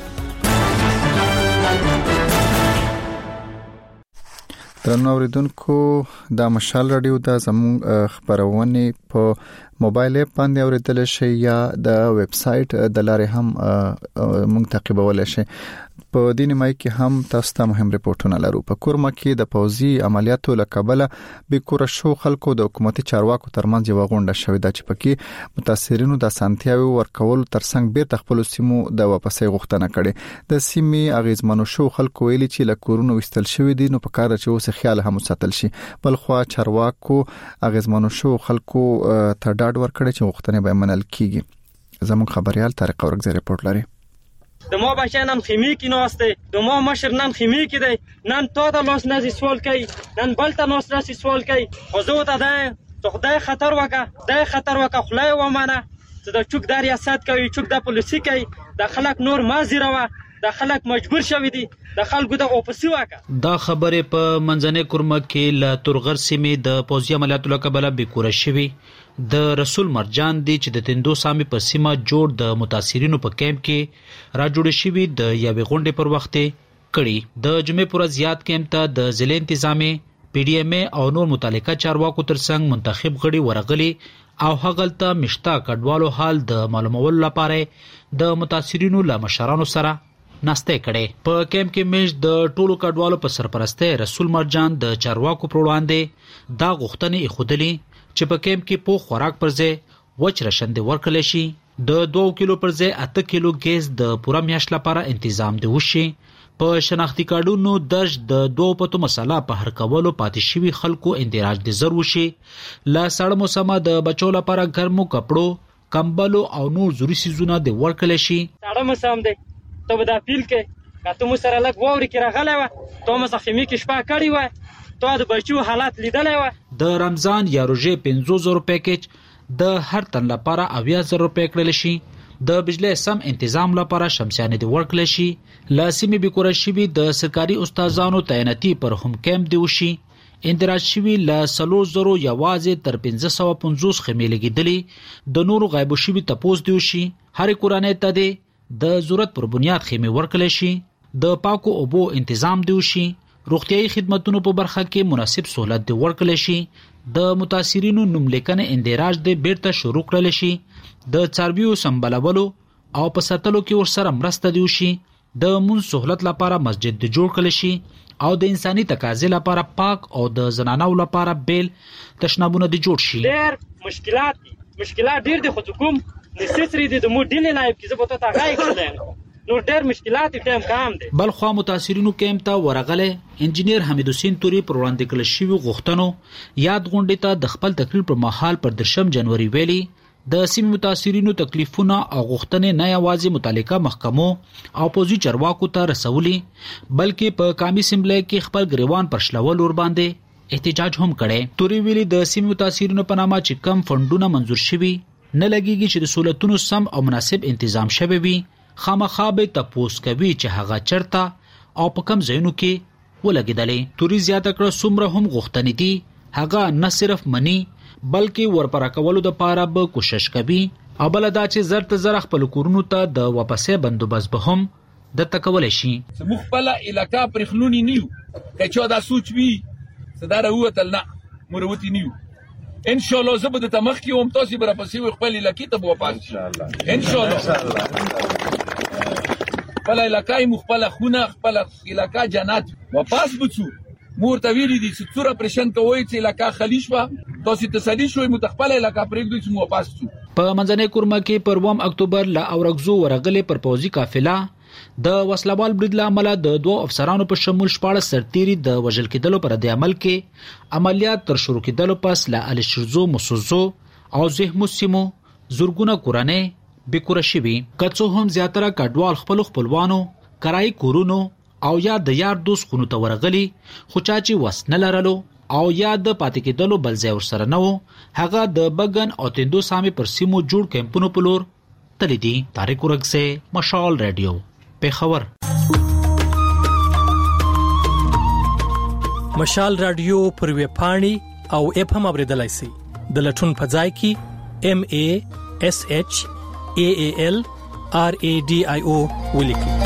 درنو اوریدونکو د مشال رادیو د زموږ خبرونه په موبایل اپ باندې اوریدل شي یا د ویب سټ د لارې هم موږ تعقیبول شي. په دې نیمای کې هم تاسو ته مهم ریپورتونه لرو. په کورما کې د پوځي عملیاتو لکبله به کور شو خلکو د حکومتي چارواکو ترمنځ یو غونډه شوې ده چې پکې متاثرینو د سانتیاوي ورکول ترڅنګ به تخپل سیمو د واپسې غوښتنه کړي. د سیمې اغیزمنو شو خلکو ویلي چې لکورونو وستل شوې دي نو په کار چې اوس خیال هم ساتل شي. بلخوا چارواکو اغیزمنو شو خلکو ته ډاډ ورکړي چې غوښتنې به منل کیږي. زموږ خبريال طارق اورګزی ریپورت لري. د ما بچه نن خیمه کې ناشته د ما مشر نن خیمه کې دی نن تا ته لاس نزي سوال کوي نن بل ته لاس نزي سوال کوي خو زه ته ده ته خدای خطر وکا د خطر وکا خلای و منه چې د چوک د ریاست کوي چوک د پولیسي کوي د خلک نور مازیره و د خلک مجبور شوی دي د خلکو د اوپسی واکا. دا خبره په منځنۍ کورما کې ل تورغر سیمې د پوځي عملیاتو لکبله به کور شوی د رسول مرجان دی چې د تندو سامي په سیمه جوړ د متاثرینو په کیمپ کې را جوړ شوی د یوې غونډې پر وخت کړي. د جمعې پر زیات کیمپ ته د ضلع انتظامی پی ډی ایم او نور متعلقه چارواکو ترڅنګ منتخب غړي ورغلي او هغلته مشتا کډوالو حال د معلومولو لپاره د متاثرینو له مشرانو سره ناسته کړي. په کیمپ کې مش د ټولو کډوالو په سرپرسته رسول مرجان د چارواکو پر وړاندې دا غوښتنې خودلې چې په کیمپ کې په خوراک پر ځای وچ راشند ورکړل شي. د دوه کیلو پر ځای اته کیلو ګیس د پوره میاشت لپاره تنظیم دی وشي. په شناختی کارډونو درج د دوه پتو مسله په هر کولو پاتې شوی خلکو اندراج دي ضرور شي. لا سړ موسمه د بچو لپاره ګرمو کپړو کمبلو او نور ضروري سيزونه د ورکړل شي. سړ موسم دی ته به دا فیل کې کته مو سره لګ ووري کې راغلی و ته مو سخیمه کې شپه کړی و ته د بچو حالات لیدلې و. د رمضان یا روزه پنځه زره پیکج د هر تن لپاره اویا زره روپۍ کړل شي. د بجلی سم تنظیم لپاره شمسیانې د ورکړل شي. لاسمي به کور شي د سرکاري استادانو تعیناتي پر هم کیمپ دی وشي. اندراج شوی ل سلو زرو یوازې تر پنځه سوه پنځوس خېمې لګیدلې د نورو غایب شوی تپوس دیو شي هر کورانه ته د ضرورت پر بنیاد خېمې ورکړل شي د پاکو اوبو تنظیم دیو شي روغتيایي خدماتونو په برخه کې مناسب سہولت دی ورکړل شي د متاثرینو نوملیکنه اندراج د بیرته شروع کړل شي د څارویو سمبالولو او په ساتلو کې ورسره مرسته دیو شي د مون سہولت لپاره مسجد دی جوړ کړل شي او د انساني تقاضې لپاره پاک او د زنانو لپاره بیل تشنابونه دي جوړ شي. ډېر مشکلات دي مشکلات ډېر دي خو کوم نسسري دي د مو ډیل نایب کې زه په تا غای کړل نو ډېر مشکلات ټیم کام دي. بل خو متاثرینو کېم ته ورغله انجنیر حمید حسین توري پر وړاندې کړل شوی غوښتنو یاد غونډې ته د خپل تقریر پر مهال پر درشم جنوري ویلي د سیمې متاثرینو تکلیفونه او غوښتنې نه یوازې متعلقه محکمو او پوزي چارواکو ته رسولي بلکې په قومي اسمبلی کې خپل ګریوان پر شلول ور باندې احتجاج هم کړي. توري ویلي د سیمې متاثرینو په نامه چې کم فندونه منزور شوي نه لګيږي چې د سہولتونو سم او مناسب تنظیم شوي وي خامخا به تپوس کوي چې هغه چرته او په کم ځایونو کې ولګیدلې. توري زیاته کړه څومره هم غوښتنې دي هغه نه صرف منی بلکې ورپره کولو د پاره به کوشش کوي او بل دا چې زر ته زر خپل کورونو ته د واپسې بندوبست به هم د تکول شي. مخبله الکا پرخلونی نیو کچو دا سوچ وی صدره وتل نه مروتی نیو ان شاء الله زبد تمخ کی هم تاسو بر پسې خپل الکی ته واپس ان شاء الله ان شاء الله خپل الکای مخبله خونه خپل الکا جنات واپس بچو مورته ویری دي چې څوره پرشن کوي چې علاقہ خلیش وا تاسو تسلی شوي متخپل علاقہ پرېږدي چې مو واپس شو. په منځنۍ کورما کې پر اووم اکتوبر لا اورغزو ورغلې پر پوزي قافله د وسلوال برید لامل د دوه افسرانو په شمول شپاړس سرتيري د وژل کېدلو پر د عمل کې عملیات تر شروع کېدلو پس لا الشرزو مسوزو او زهمو سیمو زورګونه کورانه بکوره شوي کڅو هم زیاتره کډوال خپل خپلوانو کرای کورونو او یا د یار دوست خونو ته ورغلی خو چا چې وس نه لرلو او یا د پاتې کېدلو بل ځای ورسره نه وو هغه د بګن او تندو سامي پر سیمو جوړ کیمپونو په لور تللی دي. طارق ورغسه مشال رادیو پیښور. مشال رادیو پر وی پاڼي او اپ هم اوریدلای شي د لټون په ځای کې ام ا اس اچ ا ا ال ار ا ډي اي او ولیکي.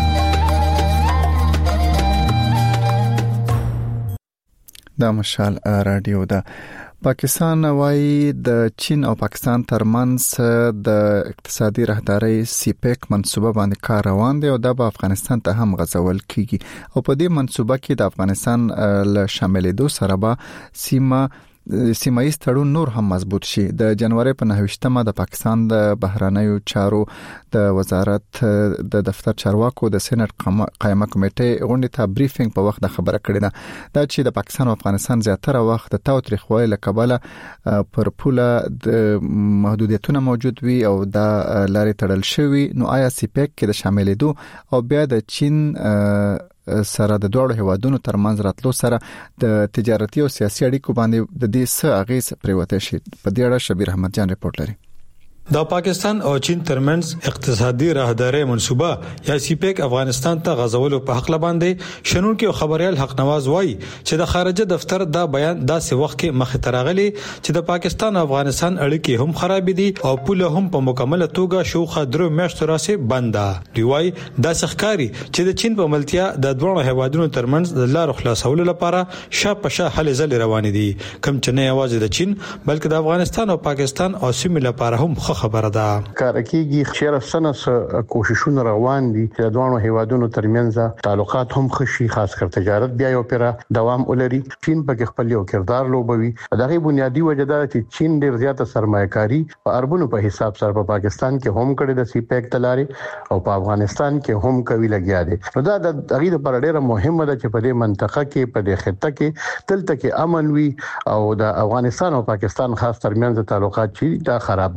دا مشال رادیو ده. پاکستان وايي د چین او پاکستان ترمنځ د اقتصادي راهداري سیپیک منصوبه باندې کار روان دی او د افغانستان ته هم غځول کیږي او په دې منصوبه کې د افغانستان له شاملېدو سره به سیمه سیمایي تړون نور هم مضبوط شي. د جنوري په نهویشتمه د پاکستان د بهرانيو چارو د وزارت د دفتر چارواکو د سېنات قائمه کمیټې غونډې ته بریفینګ په وخت د خبره کړې ده دا چې د پاکستان او افغانستان زیاتره وخت د تاو تاریخوالي لکبله پر پوله د محدودیتونه موجود وي او دا لارې تړل شوی. نو آیا سیپیک کې د شاملېدو او بیا د چین سره د دوړو هوادونو ترمنځ راتلو سره د تجارتي او سیاسي اړیکو باندې د دې څه اغیز پریوته شي په دې اړه شبیر احمد جان ریپورت لري. د پاکستان او چین ترمنځ اقتصادي راهداري منصوبه یا سیپیک افغانستان ته غزولو په حق لباندې شنون کې خبريال حق نواز وایي چې د خارجه دفتر دا بیان داسې وخت کې مخ ته راغلي چې د پاکستان او افغانستان اړیکې هم خراب دي او پوله هم په مکمله توګه شوخه درو میاشتو راسي بنده دی. وایي دا ښکاری چې د چین په ملتیا د دوه هیوادونو ترمنځ د لارو خلاصولو لپاره شاپ شاه حل زل روان دي کم چې نه یوازې د چین بلکې د افغانستان او پاکستان او سیمې لپاره هم خبره ده. کار کیږي چې سنه کوششونه روان دي چې د دوه هیوادونو ترمنځ تعلقات هم خشي خاص کر تجارت بیا یو پیرا دوام ولري. چین په خپل یو کردار لوبوي دغه بنیادی وجه دا چې چین ډیر زیاته سرمایه‌کاري په اربونو په حساب سره په پاکستان کې هم کړی د سیپیک تلاري او په افغانستان کې هم کوي لګیا دي. نو دا د دغه لپاره ډیره مهمه ده چې په دې منطقه کې په دې خطه کې تلته کې امن وي او د افغانستان او پاکستان خاص ترمنځ تعلقات چې دا خراب نه وي.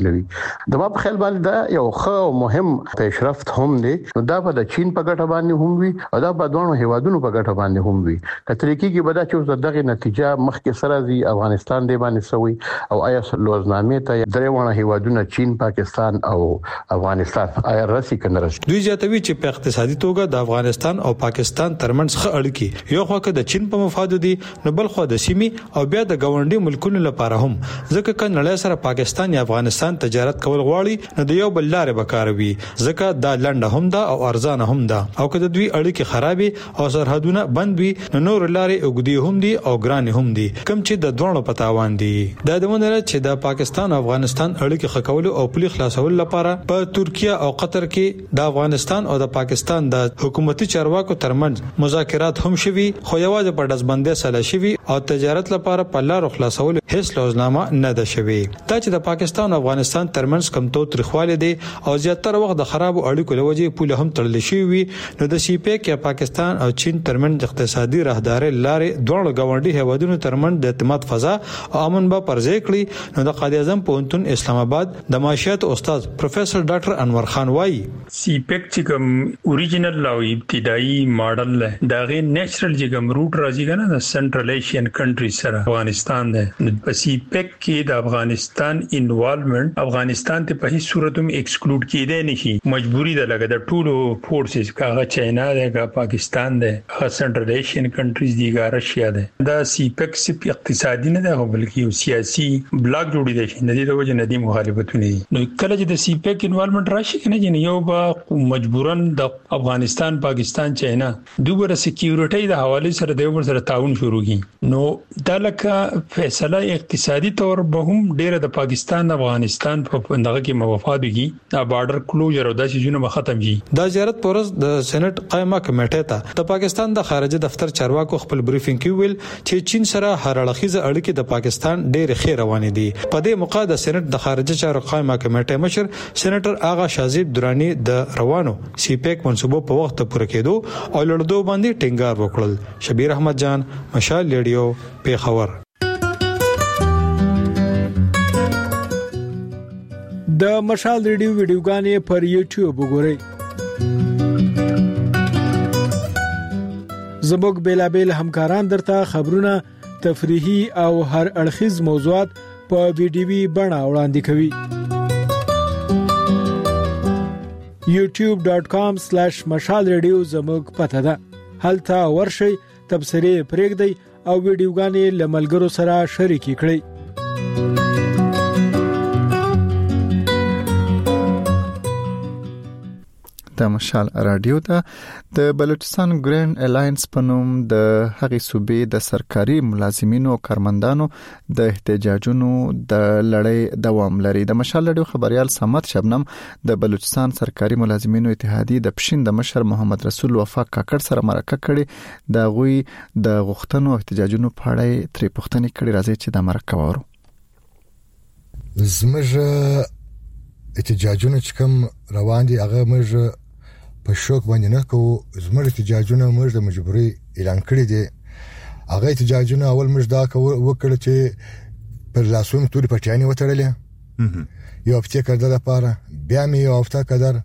د ما په خیال باندې دا یو ښه او مهم پیشرفت هم دی. دا په د چین په ګټه باندې هم وي او دا په دوه هیوادونو په ګټه باندې هم وي. کترې کې به دا چې دغه نتیجه مخکې سره دی افغانستان دی باندې سوي او آیا لوزنامې ته درېونه هیوادونه چین، پاکستان او افغانستان آیا راسي کنه راسي. دوی زیاتوي چې په اقتصادي توګه د افغانستان او پاکستان ترمنځ ښه اړیکې یو خو د چین په مفاد دي نو بل خو د سیمې او بیا د ګاونډي ملکونو لپاره هم، ځکه ک نړۍ سره پاکستان یا افغانستان تجارت کول غواړي نو د یو بل لارې بکاروي، ځکه دا لنډه هم ده او ارزانه هم ده. او که د دوی اړیکې خرابې او سرحدونه بند وي نو نور لارې اوګدي هم دي او ګران هم دي، کوم چې د دوه په تاوان دي. دا د مونږ چې د پاکستان او افغانستان اړیکې خکول او پلي خلاصول لپاره په ترکیه او قطر کې د افغانستان او د پاکستان د حکومتي چارواکو ترمنځ مذاکرات هم شوي، خو یوازې په دزبندې سره شوي او تجارت لپاره په لارو خلاصول هیڅ لوزنامه نه ده شوي. دا چې د پاکستان او افغانستان ترمنځ کم تو ترخواله دي او زیاتره وخت د خراب اړیکو لوجې پوله هم تړل شي وي، نو د سی پی کې پاکستان او چین ترمنځ اقتصادي راهداري لارې دوه غونډي هیوادونو ترمنځ د اعتماد فضا او امن به پرځای کړي. نو د قائد اعظم پوهنتون اسلام آباد د معاشيات استاد پروفیسور ډاکټر انور خان وایي سی پیک چې کوم اوریجنل او ابتدایي ماډل له دغه نیچرل چې کوم روټ راځي کنه د سنټرل ایشین کنټریز سره افغانستان ده. په سی پیک کې د افغانستان انوالومنت افغانستان ته په هیڅ صورت هم ایکسکلود کېدای نشي، مجبوری ده لکه د ټولو فورسز کاغه چاینا ده کا پاکستان ده ها سنټرل ایشین کنټریز دی کا رشیا ده. دا سی پیک سپ اقتصادي نه ده بلکې یو سیاسي بلاک جوړی دی چې د دې وجه نه دی مخالفتونه دي. نو کله چې د سی پیک انوالومنت راشي کنه چې یو با مجبورن د افغانستان پاکستان چاینا دوبره سکیورټي د حواله سره د یو سره تعاون شروع کی، نو دا لکه فیصله اقتصادي تور به هم ډیره د پاکستان افغانستان په دغه کې موافقه دا بارډر کلوزر او داسې جنونه ختم شي. دا زیارت پورز د سېنات قائمه کمیټه ته د پاکستان د خارجه دفتر چارواکو خپل بریفینګ کې ویل چې چین سره هر اړخیزه اړیکې د پاکستان ډېر ښه روانې دي. په دې موقع د سېنات د خارجه چارو قائمه کمیټه مشر سېنیټر آغا شازیب درانی د روانو سی پیک منصوبو په وخت پوره کېدو او لړدو باندې ټینګار وکړل. شبیر احمد جان، مشال ریډیو، پیښور. د مشال ریډیو ویډیوګانې پر یوټیوب وګورئ. زموږ بیلابل همکاران درته خبرونه، تفریحي او هر اړخیز موضوعات په ویډیوي بڼه وړاندې کوي. یوټیوب ډاٹ کام سلیش مشال ریډیو زموږ پته ده. هلته ورشئ، تبصرې پرېږدئ او ویډیوګانې له ملګرو سره شریکې کړئ. د مشال رادیو ته د بلوچستان ګرین الاینس په نوم د هغې صوبې د سرکاري ملازمینو او کارمندانو د احتجاجونو د لړۍ دوام لري. د مشال رادیو خبريال صمد شبنم د بلوچستان سرکاري ملازمینو اتحادیې د پښین د مشر محمد رسول وفا کاکړ سره مرکه کړې. د غوي د غوښتنو احتجاجونو په اړه ترې پوښتنې کړې. راځي چې د مرکه وورو. زموږ احتجاجونه چې کوم روان دي هغه موږ په شوک باندې نه کوو. زموږ احتجاجونه موږ د مجبوري اعلان کړی دي. هغه احتجاجونه اول موږ دا وکړل چې پر لاسونو توري پټیانې وتړلې یو هفته کړه لپاره، بیا مې یو هفته قدر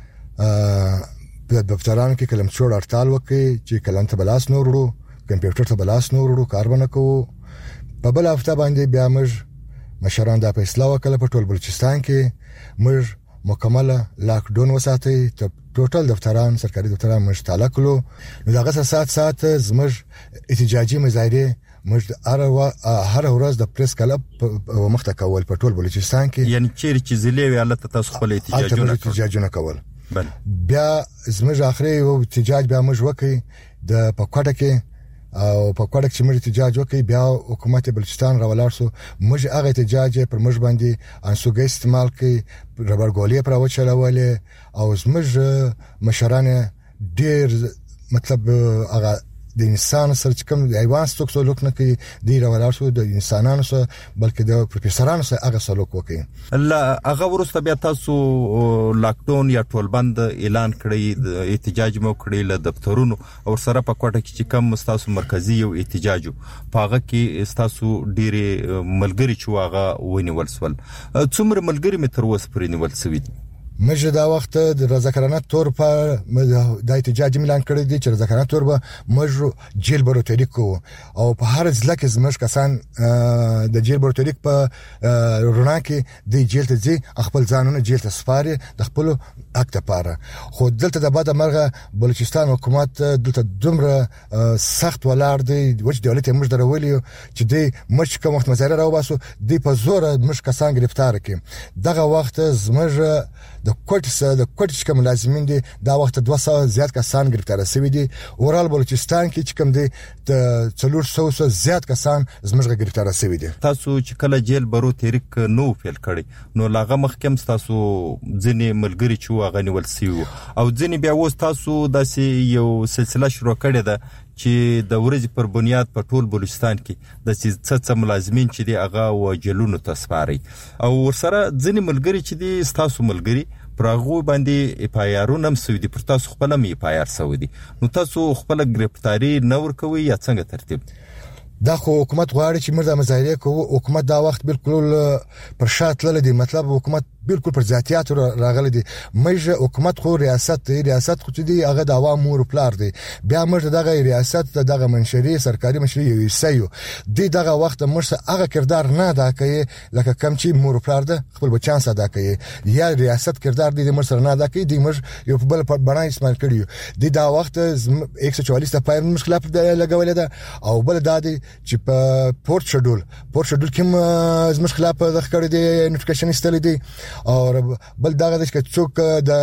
په دفترانو کې کلم څوړ هړتال وکړي چې کلم ته بلاس نور وړو، کمپیوټر ته بلاس نور وړو، کار باندې کوو. په بل هفته باندې بیا موږ مشران دا فیصله وکړه په ټول بلوچستان کې موږ مکمله لاک ډاون وساتي، ته ټوټل دفتران سرکاري دفتران موږ تعالی کړو. نو دا غسه سات سات زموږ احتجاجي مظاهره موږ هر هر ورځ د پریس کلب مخته کول په ټول بلوچستان کې، یعنی چیرې چې ضلع وی حالت تاسو خپل احتجاجونه احتجاجونه کول. بیا زموږ اخري او احتجاج بیا موږ وکړي د پکوټه کې او په کوړک چې موږ احتجاج وکړي، بیا حکومت بلوچستان راولار سو موږ هغه احتجاج پر موږ باندې انسوګ استعمال کړي، ربر ګولې پر وچلولې او زموږ مشران ډېر مطلب هغه د انسان سره کوم حیوان څوک سلوک نه کوي دی راولار شو د انسانانو سره بلکې د پروفیسورانو سره هغه سلوک وکړي. الله هغه ورسته بیا تاسو لاکډاون یا ټولبند اعلان کړی د احتجاج مو کړی له دفترونو او سره په کوټه کې چې کم مستاسو مرکزی یو احتجاج په هغه کې استاسو ډیره ملګری چې واغه ونیول سول. څومره ملګری می تر اوسه پرې نیول سوي دي؟ مجه دا وخت د رضاکارانه تور په د احتجاج اعلان کړی دی چې رضاکارانه تور به مجرو جیل بروتریک کو او په هر ځل کې زموږ کسان د جیل بروتریک په رونا کې د جیل ته ځي خپل ځانونه جیل ته سپاري د خپل اکټ لپاره. خو دلته د بعد مرغه بلوچستان حکومت دلته دومره سخت ولار دی وچ دولت موږ درولې چې دی مچ کوم وخت مزاره راو باسو دی په زور موږ کسان گرفتار کړي. دغه وخت زموږ د کوټ د کوټ کوم لازمین دي دا وخت دوه سوه زیات کسان گرفتار شوي دي. اورال بلوچستان کې چې کوم دي د څلور سوه زیات کسان زموږ گرفتار شوي دي. تاسو چې کله جیل برو تحریک نو فعل کړی نو لاغه مخکم تاسو ځنې ملګری چې واغ نیول سی او ځنې بیا وس تاسو داسې یو سلسله شروع کړې ده چې د ورځې پر بنیاد په ټول بلوچستان کې د څه ملازمین چې دی هغه وجلونو تسپاري او ورسره ځنې ملګری چې دی تاسو ملګری پر هغه باندې اپایارونه هم سوي دي پر تاسو خپل هم اپایر سوي دي نو تاسو خپل گرفتاری نه ورکوي یا څنګه ترتیب؟ دا خو حکومت غواړي چې موږ د مظاهره کوو. حکومت دا وخت بالکل پر شات لل دي مطلب حکومت بالکل پر ذاتيات راغلي دي. موږ حکومت خو ریاست دی ریاست خو دي هغه د عوامو پلار دی بیا موږ دغه ریاست دغه منشري سرکاري منشري یو سيو دی دغه وخت موږ هغه کردار نه ادا کوي لکه کم چې مور پلار ده خپل بچان ادا کوي یا ریاست کردار دی موږ سره نه ادا کوي دی موږ یو بل په بڼه استعمال کړیو دی دا وخت یک سو چوالیس په مشکلات لګولې ده او بل دا دی چې په پورت شډول پورت شډول کې زموږ خلاف د خکړې دی نوټیفیکیشن استل دي او بل دغه د څوک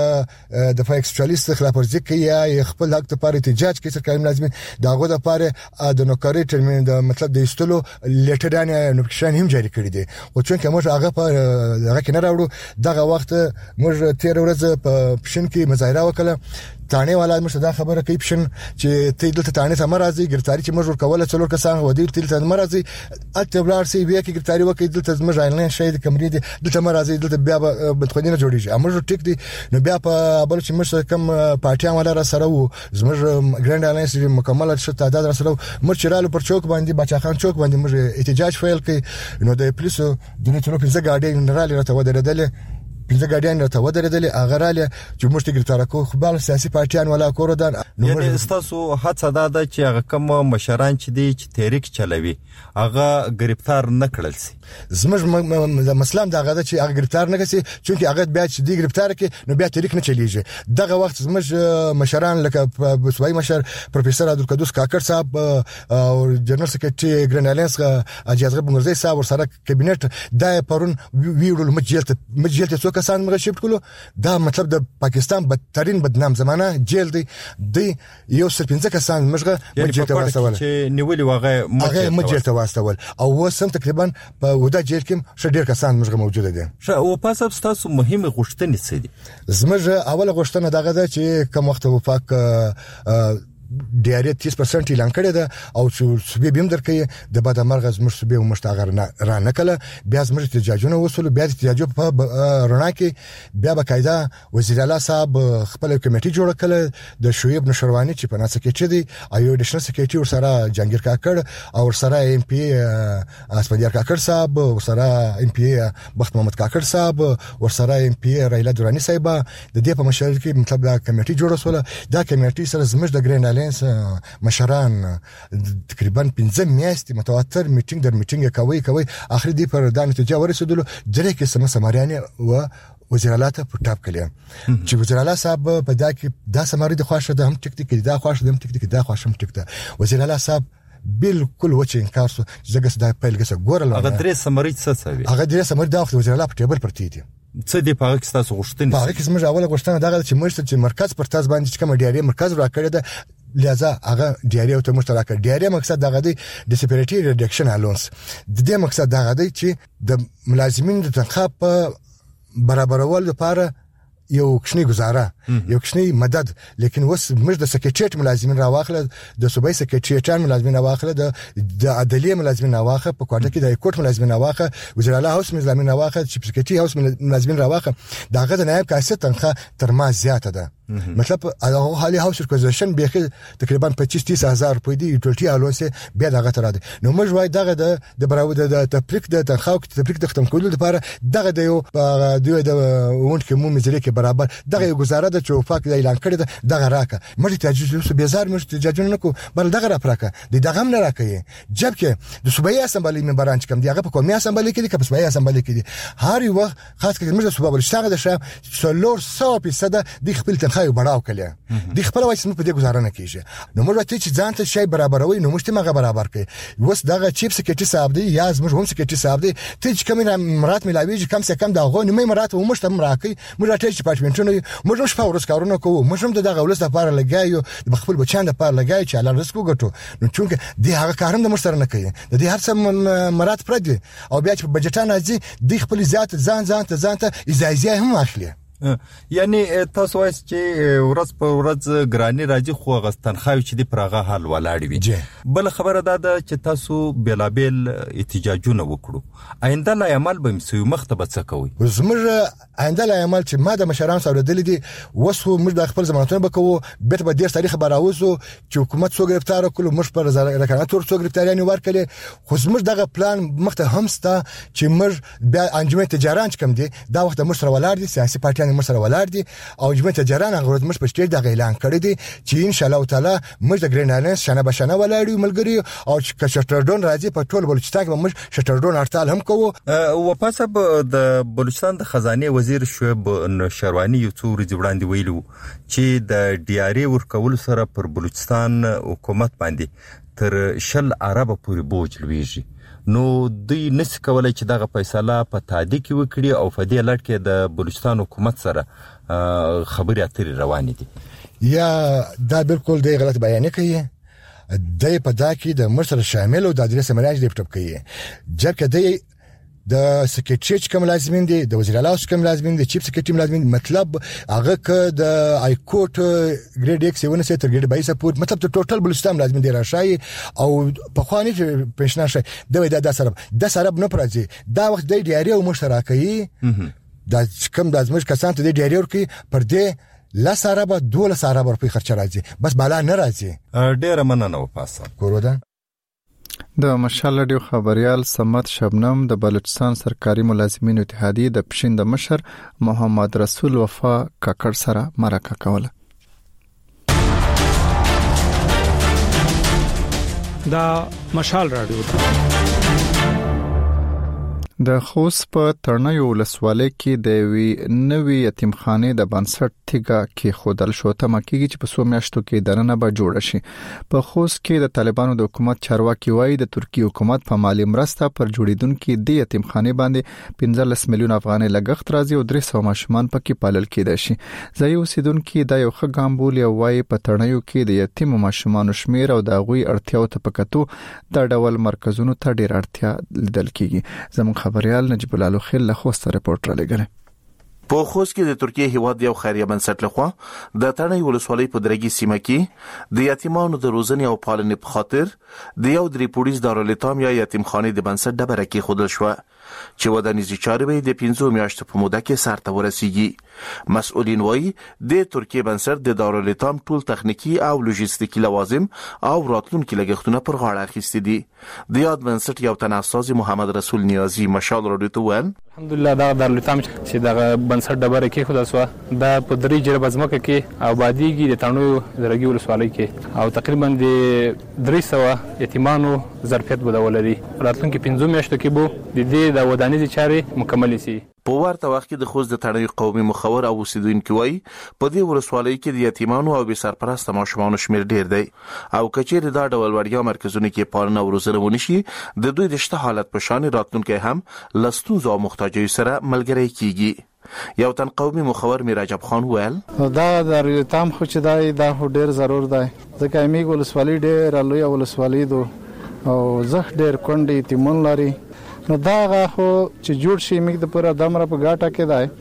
د د فایکسچوالست خلاف ورزي کوي یا خپل حق ته احتجاج کوي سرکاري ملازمین دغه د پاره د نوکری ترمن د مطلب د استلو لیټران نوټیفیکیشن هم جاری کړی دي او چې موږ هغه په هغه کې نه راوړو دغه وخت موږ تیر ورځ په پښین کې مظاهره وکړه. تانه والا مشه دا خبره کوي پښین چې ته دلته تانه ته مرزي ګرفتاری چې موږ کوله څلور کسان ودی دلته مرزي اعتبار سي بیا کې ګرفتاری وکړي دلته موږ عینل شهید کمرې دي دلته مرزي دلته بیا بدخونی نه جوړیږي موږ ټیک دي نو بیا په بل چې موږ کم پارټیان ولا را سره وو زموږ ګرانډ الانس مکمل شته تعداد را سره موږ چرالو پر چوک باندې بچا خان چوک باندې موږ احتجاج فعال کړي نو د پولیسو د نتونو په ځګاډي نړالي راته ودرېدل پنځه ګاډیان راته ودرېدل هغه رااله چې موږ ته ګرفتار کو خو بل سیاسي پارټیان ولا کوردان یعنی استاسو هڅه دا ده چې هغه کوم مشران چې دي چې تحریک چلوي هغه گرفتار نه کړل سي. زموږ مسلم دا غاده چې هغه گرفتار نه کسي چې هغه بیا چې دی گرفتار کې نو بیا تحریک نه چلیږي. دغه وخت زموږ مشران لکه صوبایي مشر پروفیسور عبدالقدوس کاکړ صاحب او جنرال سکرټری ګرنالنس اجازه بنګرزي صاحب ورسره کابینټ دا پرون ویړل مجلت مجلت کسان موږ شفت کولو دا مطلب د پاکستان بدترین بدنام زمانہ جیل دی دی یو سل پنځه کسان موږ مجلس ته واستول چې نیولې واغه هغه مجلس ته واستول او وسم تقریبا په ودا جیل کې شډیر کسان موږ موجوده دي. او پاسه تاسو مهمه غوښتنې څه دي؟ زموږ اوله غوښتنه دغه ده چې کوم وخت وفاق ډیاري تیس پرسنټ اعلان کړی ده او چې سبي بیم درکې د بعد مرغز مش سبي او مشتاغر نه را نکله بیا زموږ احتجاجونه وصول بیا احتجاج په رڼا کې بیا بقاعده وزیر اعلی صاحب خپل کمیټي جوړ کړ د شعیب نشروانی چې په ناسه کې چي دي ایو ډیشنل سکرټری ور سره جنگیر کاکړ او ور سره ایم پی اسپدیار کاکړ صاحب ور سره ایم پی بخت محمد کاکړ صاحب ور سره ایم پی رایلا دورانی صاحب د دې په مشر کې مطلب دا کمیټي جوړه سول دا کمیټي سره زموږ د ګرین مشران تقریبا پنځه میاشتې متواتر میټینګ در میټینګ کوي کوي اخر دی پر دا نتیجه ورسېدلو درې کې سم سماریانه و وزیر اعلی ته په ټاپ کړی چې وزیر اعلی صاحب په دا کې دا سماری د خواشه د هم ټیک ټیک دا خواشه د هم ټیک ټیک دا خواشه هم ټیک دا وزیر اعلی صاحب بالکل وچ انکار سو زګس دا پیل ګس ګورل هغه درې سمری څه سوي هغه درې سمری دا وخت وزیر اعلی په ټیبل پرتی دي څه دی په هغه تاسو غوښتنه په هغه کې زموږ اوله غوښتنه دا چې موږ چې مرکز پر تاسو باندې کوم ډیاري مرکز راکړی ده لہذا هغه ډیاري او ته مشترک ډیاري مقصد دغه دی ډیسپریټی ریډکشن الونس د دې مقصد دغه دی چې د ملازمینو د تنخواه په برابرولو لپاره یو کښنی گزاره یو کښنی مدد لیکن وس موږ د سکریټریټ ملازمین راواخله د صوبې سکریټریټان ملازمین راواخله د د عدلیه ملازمین راواخله په کوټه کې د کوټ ملازمین راواخله وزیر اعلی هاوس ملازمین راواخله چې سکریټری هاوس ملازمین راواخله داغه د نائب کاسه تنخواه تر ما زیاته ده مطلب هغه حالي هاوس ریکوزیشن به تقریبا پچیس تیس هزار روپۍ دی ټولټي الوسه بیا دغه تر ده نو موږ وای دغه د د براو د تفریق د تنخواه کې تفریق د ختم کولو لپاره دغه د یو د ونټ کې مو مزري کې برابر دغه یو گزاره د چوفاک د اعلان کړی دغه راکه مړي تجهیز به زار مړي تجهیز نه کو بل دغه را پراکه د دغه هم نه راکې جبکه د صوبې اسمبلی ممبران چې کوم دی هغه په قومي اسمبلی کې دي که په صوبې اسمبلی کې دي هر یو خاص کر موږ د صوبې بلشتاغه د شه سلور سو فیصد د خپل تنخواه بڑاو کړي د خپل وایي سم په دې گزاره نه کیږي نو موږ ته چې ځان ته شی برابروي نو موږ ته مغه برابر کړي وس دغه چیپ سکریټری صاحب دی یا موږ هم سکریټری صاحب دی ته چې کوم مرات ملاویږي کم څه کم دا غو نه مرات و موږ ته مراکې موږ راټیټ ډپارټمنټونو موږ هم شپه ورځ کارونه کوو موږ هم دغه ولس لپاره لګایو د خپل بچان لپاره لګایو چې الله رزق وګټو نو چونکه د هغه کارم د موږ سره نه کوي د دې هر څه مرات پردي او بیا چې بجټان راځي د خپل ذات ځان ځان ته ځان ته ایزایزي هم اخلي یعنی تاسو وایي چې ورځ په ورځ ګرانی راځي خو غستنخواه چې دی پرغه حل ولاړ وي بل خبره ده چې تاسو بلابل احتجاجونه وکړو آینده لا عمل به مسوي مختبه څه کوي زموږ آینده لا عمل چې ما د مشران سره دل دي وسو موږ د خپل ضمانتونه بکوو بیت به ډیر تاریخ براوزو چې حکومت سو گرفتار کړو موږ پر رکناتور سو گرفتاریان ورکړي خو زموږ دغه پلان مخته همستا چې موږ بیا انجمن تجاران کم دي دا وخت موږ سره ولاړ دي سیاسي پارټیان موږ سره ولاړ دي او جمعیت تجاران هغه ورځ موږ په سټیج د اعلان کړی دي چې ان شاء الله تعالی موږ د ګرینالنس شنه بشنه ولاړ یو ملګری او چې شټرډون راځي په ټول بلوچستان کې موږ شټرډون هړتال هم کوو او پاسه د بلوچستان د خزانه وزیر شعیب نشروانی یو څو ورځې وړاندې ویلو چې د ډي ار ای ورکول سره پر بلوچستان حکومت باندې تر شل عربه پورې بوج لويږي نو دوی نس کولای چې دغه فیصله په تادی کې وکړي او په دې لړ کې د بلوچستان حکومت سره خبرې اترې روانې دي یا دا بالکل دی غلط بیان کوي د په دا کې د مرسل شامل او د ادرس مراج دی پټپ کوي ځکه دی د سکریټری کوم لازمین دي د وزیر اعلی کوم لازمین دي چیف سکریټری لازمین مطلب هغه ک د ای کوټ ګریډ ایکس ونه سي تر ګریډ بایس پورت مطلب د ټوټل بلوچستان لازمین دي راشي او په خواني پنشنر شي د د سره د سره نه پرځي دا وخت د ډیاري او مشترکي د کوم د ازمش کسان ته د ډیاري ورکی پر دې لا سره به دوله سره به په خرچ راځي بس بالا نه راځي ډیره مننه و پاسه کورودا د مشال رادیو خبريال سمت شبنم د بلوچستان سرکاري ملازمینو اتحادیه د پښین د مشر محمد رسول وفا کاکړ سره مرکه کوله دا مشال رادیو د خوست په ترنیو ولسوالۍ کې د وی نوې یتیمخانه د بنسټ تیګه کې خودل شو ته مکیږي چې په سو میاشتو کې دننه به جوړ شي په خوست کې د طالبانو د حکومت چارواکي وایي د ترکی حکومت په مالی مرسته پر جوړیدونکو د یتیمخانه باندې پنځلس میلیون افغانۍ لګښت راځي او درې سوه ماشومان پکې پالل کېدای شي ځای اوسیدونکو د یو ښه ګامبول یو وایي په ترنیو کې د یتیم ماشومان شمیر او د غوي اړتیاو ته پکاتو د ډول مرکزونو ته ډیر اړتیا لیدل کیږي زموږ خبريال نجیب الله خیل له خوست رپورټ را لګره په خوست کې د ترکیه هیواد یو خیریه بنسټ لخوا د ترنی ولسوالۍ په درګي سیمه کې د یتیمانو د روزنې او پالنې په خاطر د یو درې پولیس دارالایتام یا یتیمخانه د بنسټ ډبره کې خودل شو چې ودانیزي چارې به د پنځو میاشتو په موده کې سرته ورسیږي مسؤلین وایي د ترکیه بنسټ د دارالایتام ټول تخنیکی او لوجستیکي لوازم او راتلونکي لګښتونه پر غاړه اخیستي دي د یاد بنسټ یو تناساز محمد رسول نیازی مشال رادیو ته ویل الحمدلله دا دارالایتام چې دا بنسټ ډبره کې خود اسوه دا په درې جره بزمکه کې آبادیږي د تڼو درګي ولسوالۍ کې او تقریبا د درې سوه یتیمانو ظرفیت بدولري راتلونکي پنځو میاشتو کې بو د دې د ودانیزي چارې مکمل شي په ورته وخت کې د خوست د تړي قومي مخور او اوسیدونکو وایي په دې ولسوالۍ کې د یتیمانو او بې سرپرسته ماشومانو شمیر ډیر دی او کچېر دا ډول وړیا مرکزونه کې پالنه او روزنه ونشي د دوی د شته حالت په شان راتلونکي هم لستونزو او محتاجۍ سره ملګری کیږي یو تن قومي مخور میراجب خان ویل دا د ریتام خو چې دا د ډیر ضرور دی ځکه میګ ولسوالۍ ډیر لوی ولسوالۍ دو او زه ډیر کونډې تیمون لري نو دا غو چې جوړ شي میګ د پوره دمره په ګاټه کې دی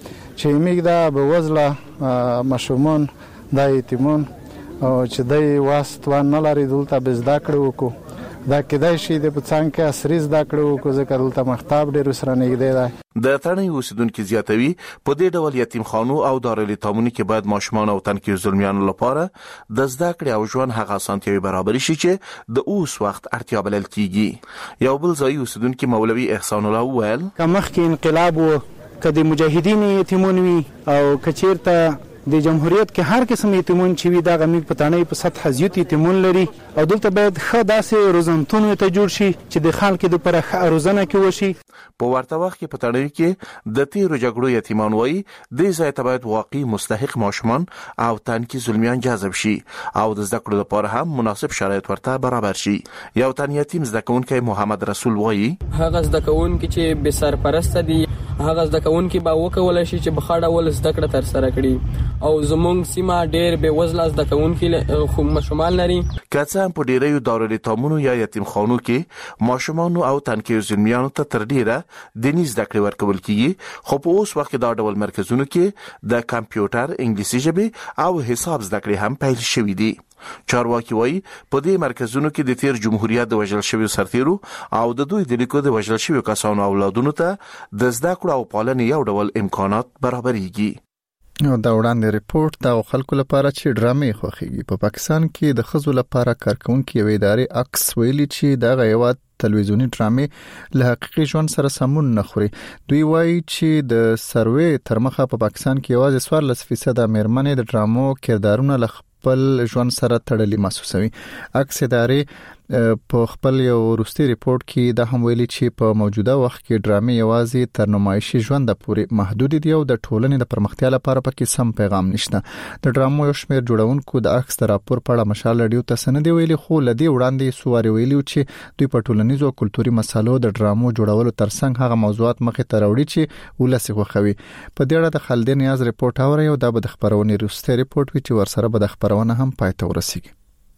چې میګ دا به وزله مشومان د یتیمون او چې دای واسطه نه لري دلته به زده کړو وکړو دا کېدای شي د پڅان کې اصلي زده کړو وکړو ځکه دلته مختاب ډېر سره نږدې دی د تړنی اوسیدونکو زیاتوي په دې ډول یتیم خانو او دارالایتامونو کې باید ماشومان او تنکي زلمیانو لپاره د زده کړې او ژوند هغه اسانتیاوي برابر شي چې د اوس وخت اړتیا بلل کیږي. یو بل ځای اوسیدونکو مولوي احسان الله ویل کمخ کې انقلاب و کدي مجاهدین یتیمون وي او کچیرته د جمهوریت کې هر قسم یتیمون چې وي دا غمیګ پټانې په سطح زیات یتیمون لري او دلته باید ښه داسې روزنتون ته جوړ شي چې د خلکو د پر ښه روزنه کې وشي. په ورته وخت کې پټانې کې د تیرو جګړو یتیمان وای د ځای ته باید واقعي مستحق ماشومان او تنکي زلمیان جذب شي او د زده کړو لپاره هم مناسب شرایط ورته برابر شي. یو تن یتیم زده کوونکی محمد رسول وای هغه زده کوونکی چې به سرپرست دي هغه زده کوونکی به وکول شي چې بخاړه ول زده کړه تر سره کړي او زمونږ سیمه ډېر به وزله زده کوونکی خو مشمال لري. کڅه په ډیرو دارالایتامونو یا یتیم خانو کې ماشومان او تنکي زلمیانو ته تر ډیره دیني زده کړې ورکول کیږي خو په اوس وخت دا ډول مرکزونو کې د کمپیوټر انګلیسي ژبه او حساب زده کړې هم پیل شوې دي. چارواکي وایي په دې مرکزونو کې د تیر جمهوریت د وژل شویو سرتیرو او د دوی د لیکو د وژل شویو کسانو اولادونو ته د زده کړو او پالنې یو ډول امکانات برابرېږي. نو دا وړاندې ریپورت د خلکو لپاره چې ډرامې خوخيږي په پاکستان کې د خزو لپاره کارکونکو یو ادارې عکس ویلي چې دا غیوات تلویزیونی ډرامې له حقیقي ژوند سره سمون نه خوري. دوی وایي چې د سروې تر مخه په پاکستان کې یوازې څوارلس فیصد مېرمنې د ډرامو کردارونه له خپل ژوند سره تړلي محسوسوي. عکس ادارې په خپل یو وروستي ریپورت کې دا هم ویلي چې په موجوده وخت کې ډرامې یوازې تر نمایشي ژوند پورې محدود دي او د ټولنې د پرمختیا لپاره پکې سم پیغام نشته. د ډرامو یو شمېر جوړونکو د عکس د راپور په اړه مشال رادیو ته سند ویلي خو لدی وړاندې سواري ویلي چې دوی په ټولنیزو او کلتوري مسالو د ډرامو جوړولو ترڅنګ هغه موضوعات مخې ته راوړي چې ولسی خوخوي. په دې اړه د خالد نیاز ریپورت اوري او دا به د خبرونې وروستي ریپورت وی چې ورسره به د خبرونه هم پای ته ورسیږي.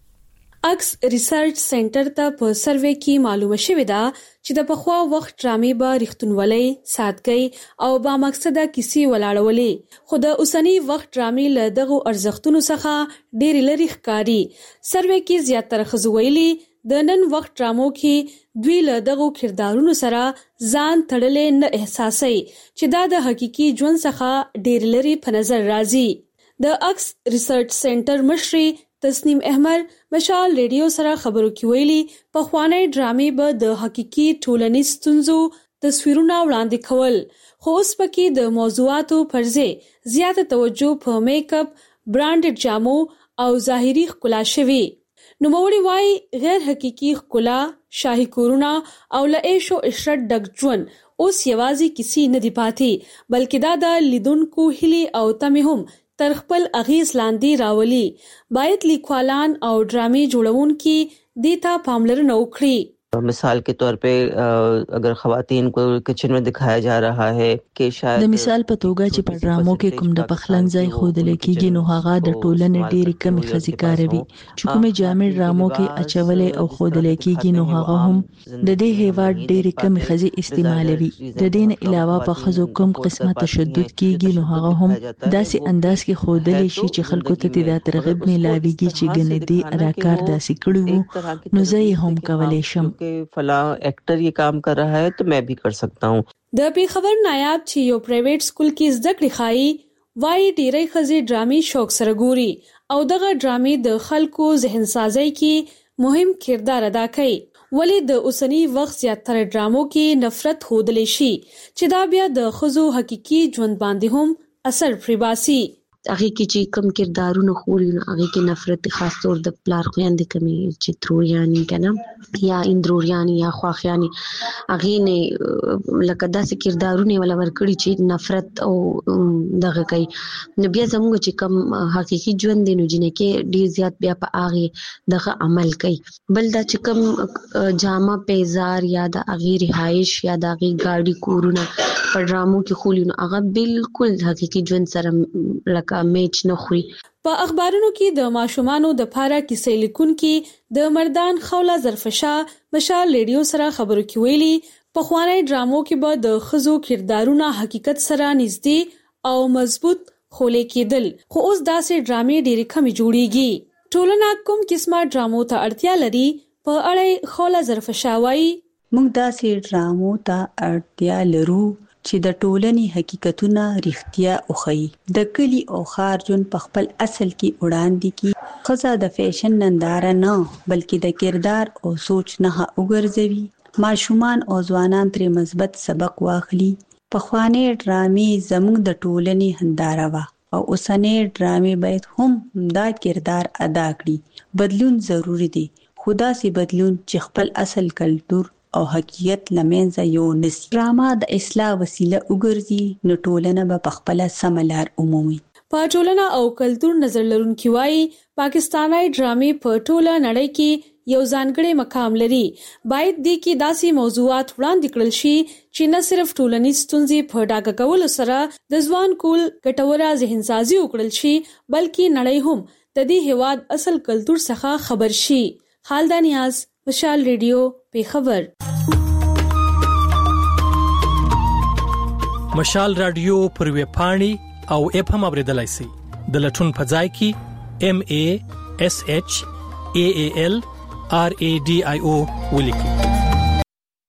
اکس ریسرچ سنټر ته په سروې کې معلومه شوې ده چې د پخوا وخت ډرامې به رښتونولۍ، سادګۍ او با مقصده کیسې ولاړولې خو د اوسنی وخت ډرامې له دغو ارزښتونو څخه ډېر لري ښکاري. سروې کې زیاتره ښځو ویلي د نن وخت ډرامو کې دوی له دغو کردارونو سره ځان تړلې نه احساسوي چې دا د حقيقي ژوند څخه ډېر لري په نظر راځي. د اکس ریسرچ سنټر مشري تسنیم احمد مشال ریډیو سره خبرو کې ویلي په خواني ډرامې به د حقيقي ټولنیز ستونزو تصویرونه وړاندې کول خو اوس پکې د موضوعاتو پرځې زیاته توجه په میک اپ، برانډډ جامو او ظاهري ښکلا شوي. نوموړي وايي غیر حقيقي ښکلا، شاهي کورونه او له عیش او عشرت ډک ژوند اوس یوازې کیسې نه دی پاتې بلکې دا د لیدونکو هیلي او تمې هم تر خپل اغیز لاندې راولي. باید لیکوالان او ډرامې جوړونکي دې ته پاملرنه وکړي. مثال के तौर पे अगर खवातीन को किचन में दिखाया जा रहा है कि शायद د مثال په توګه چې په ډرامو کې کوم د پخلنځ ځای خودل کېږي نو هغه د ټولنې ډېری کم خزي کاروي چې کومه جامع ډرامو کې اچولې او خودل کېږي نو هغه هم د دې هیواد ډېری کم خزي استعمالوي. د دې نه علاوه په خزو کوم قسمه تشدد کېږي نو هغه هم داسې انداز کې خودل شي چې خلکو ته د ترغیب ملاويږي چې ګنې دې اداکار داسې کړو نو زه هم کولای شم فلا ایکٹر یہ کام کر رہا ہے تو میں بھی کر سکتا ہوں. د پیښور نایاب چې یو پرایویټ سکول کې زده کړې خایي وایي ډېری ښځې ډرامې شوق سره ګوري او دغه ډرامې د خلکو ذهن سازۍ کې مهم کردار ادا کوي. ولی د اوسنی وخت زیاتره ډرامو کې نفرت ښودلی شي چې دا بیا د ښځو حقيقي ژوند باندې هم اثر پرې باسي. هغه کې چې کم کردارونه خوري هغه کې نفرت خاص طور د پلار خويندې کمی چې تروریانی کنه یا اندروریانی یا خواخیانی هغه نه لکه داسې کردارونه ولا ورکړي چې نفرت او دغه کوي. نو بیا زموږ چې کم حقيقي ژوند دی نو جنې کې ډیر زیات بیا په هغه دغه عمل کوي. بل دا چې کم جامه پیزار یا د هغه رهایش یا د هغه گاډي کورونه په ډرامو کې خولي نو هغه بالکل حقيقي ژوند سره لکه میچ نه خوري. په اخبارونو کې د ماشومانو د پاره کیسې لیکونکي د مردان خوله ظرفشاه مشال ریډیو سره خبرو کې ویلي په خواني ډرامو کې به د خزو کردارونه حقیقت سره نږدې او مضبوط خولې کېدل، خو اوس داسې ډرامې ډېرې کمې جوړیږي. ټولنه کوم قسمه ډرامو ته اړتیا لري په اړه خوله ظرفشاوي. موږ داسې ډرامو ته اړتیا لرو چې د ټولنې حقیقتونه رښتیا وښيي، د کلی او ښار ژوند په خپل اصل کې وړاندې کړي. ښځه د فیشن ننداره نه بلکې د کردار او سوچ نه وګرځوي. ماشومان او ځوانان ترې مثبت سبق واخلي. پخوانۍ ډرامې زموږ د ټولنې هنداره وه او اوسنۍ ډرامې باید هم دا کردار ادا کړي. بدلون ضروري دی، خو داسې بدلون چې خپل اصل کلتور او حقیقت لمنځه یو نسی. ډرامه د اصلاح وسیله وګرځي نو ټولنه به په خپله سمه لار ومومي. په ټولنه او کلتور نظر لرونکي وایي پاکستاني ډرامې په ټوله نړۍ کې یو ځانګړی مقام لري. باید دې کې داسې موضوعات وړاندې کړل شي چې نه صرف ټولنیز ستونزې په ډاګه کولو سره د ځوان کول ګټوره ذهنسازي وکړل شي، بلکې نړۍ هم د دې هیواد اصل کلتور څخه خبر شي. خالده نیاز، مشال ریډیو، پیښور. مشال رادیو پر ویب پاڼې او اپ هم اوریدلای شئ. د لټون په ځای کې ام ای اس ایچ ای ای ال آر ای ډي آی او ولیکئ.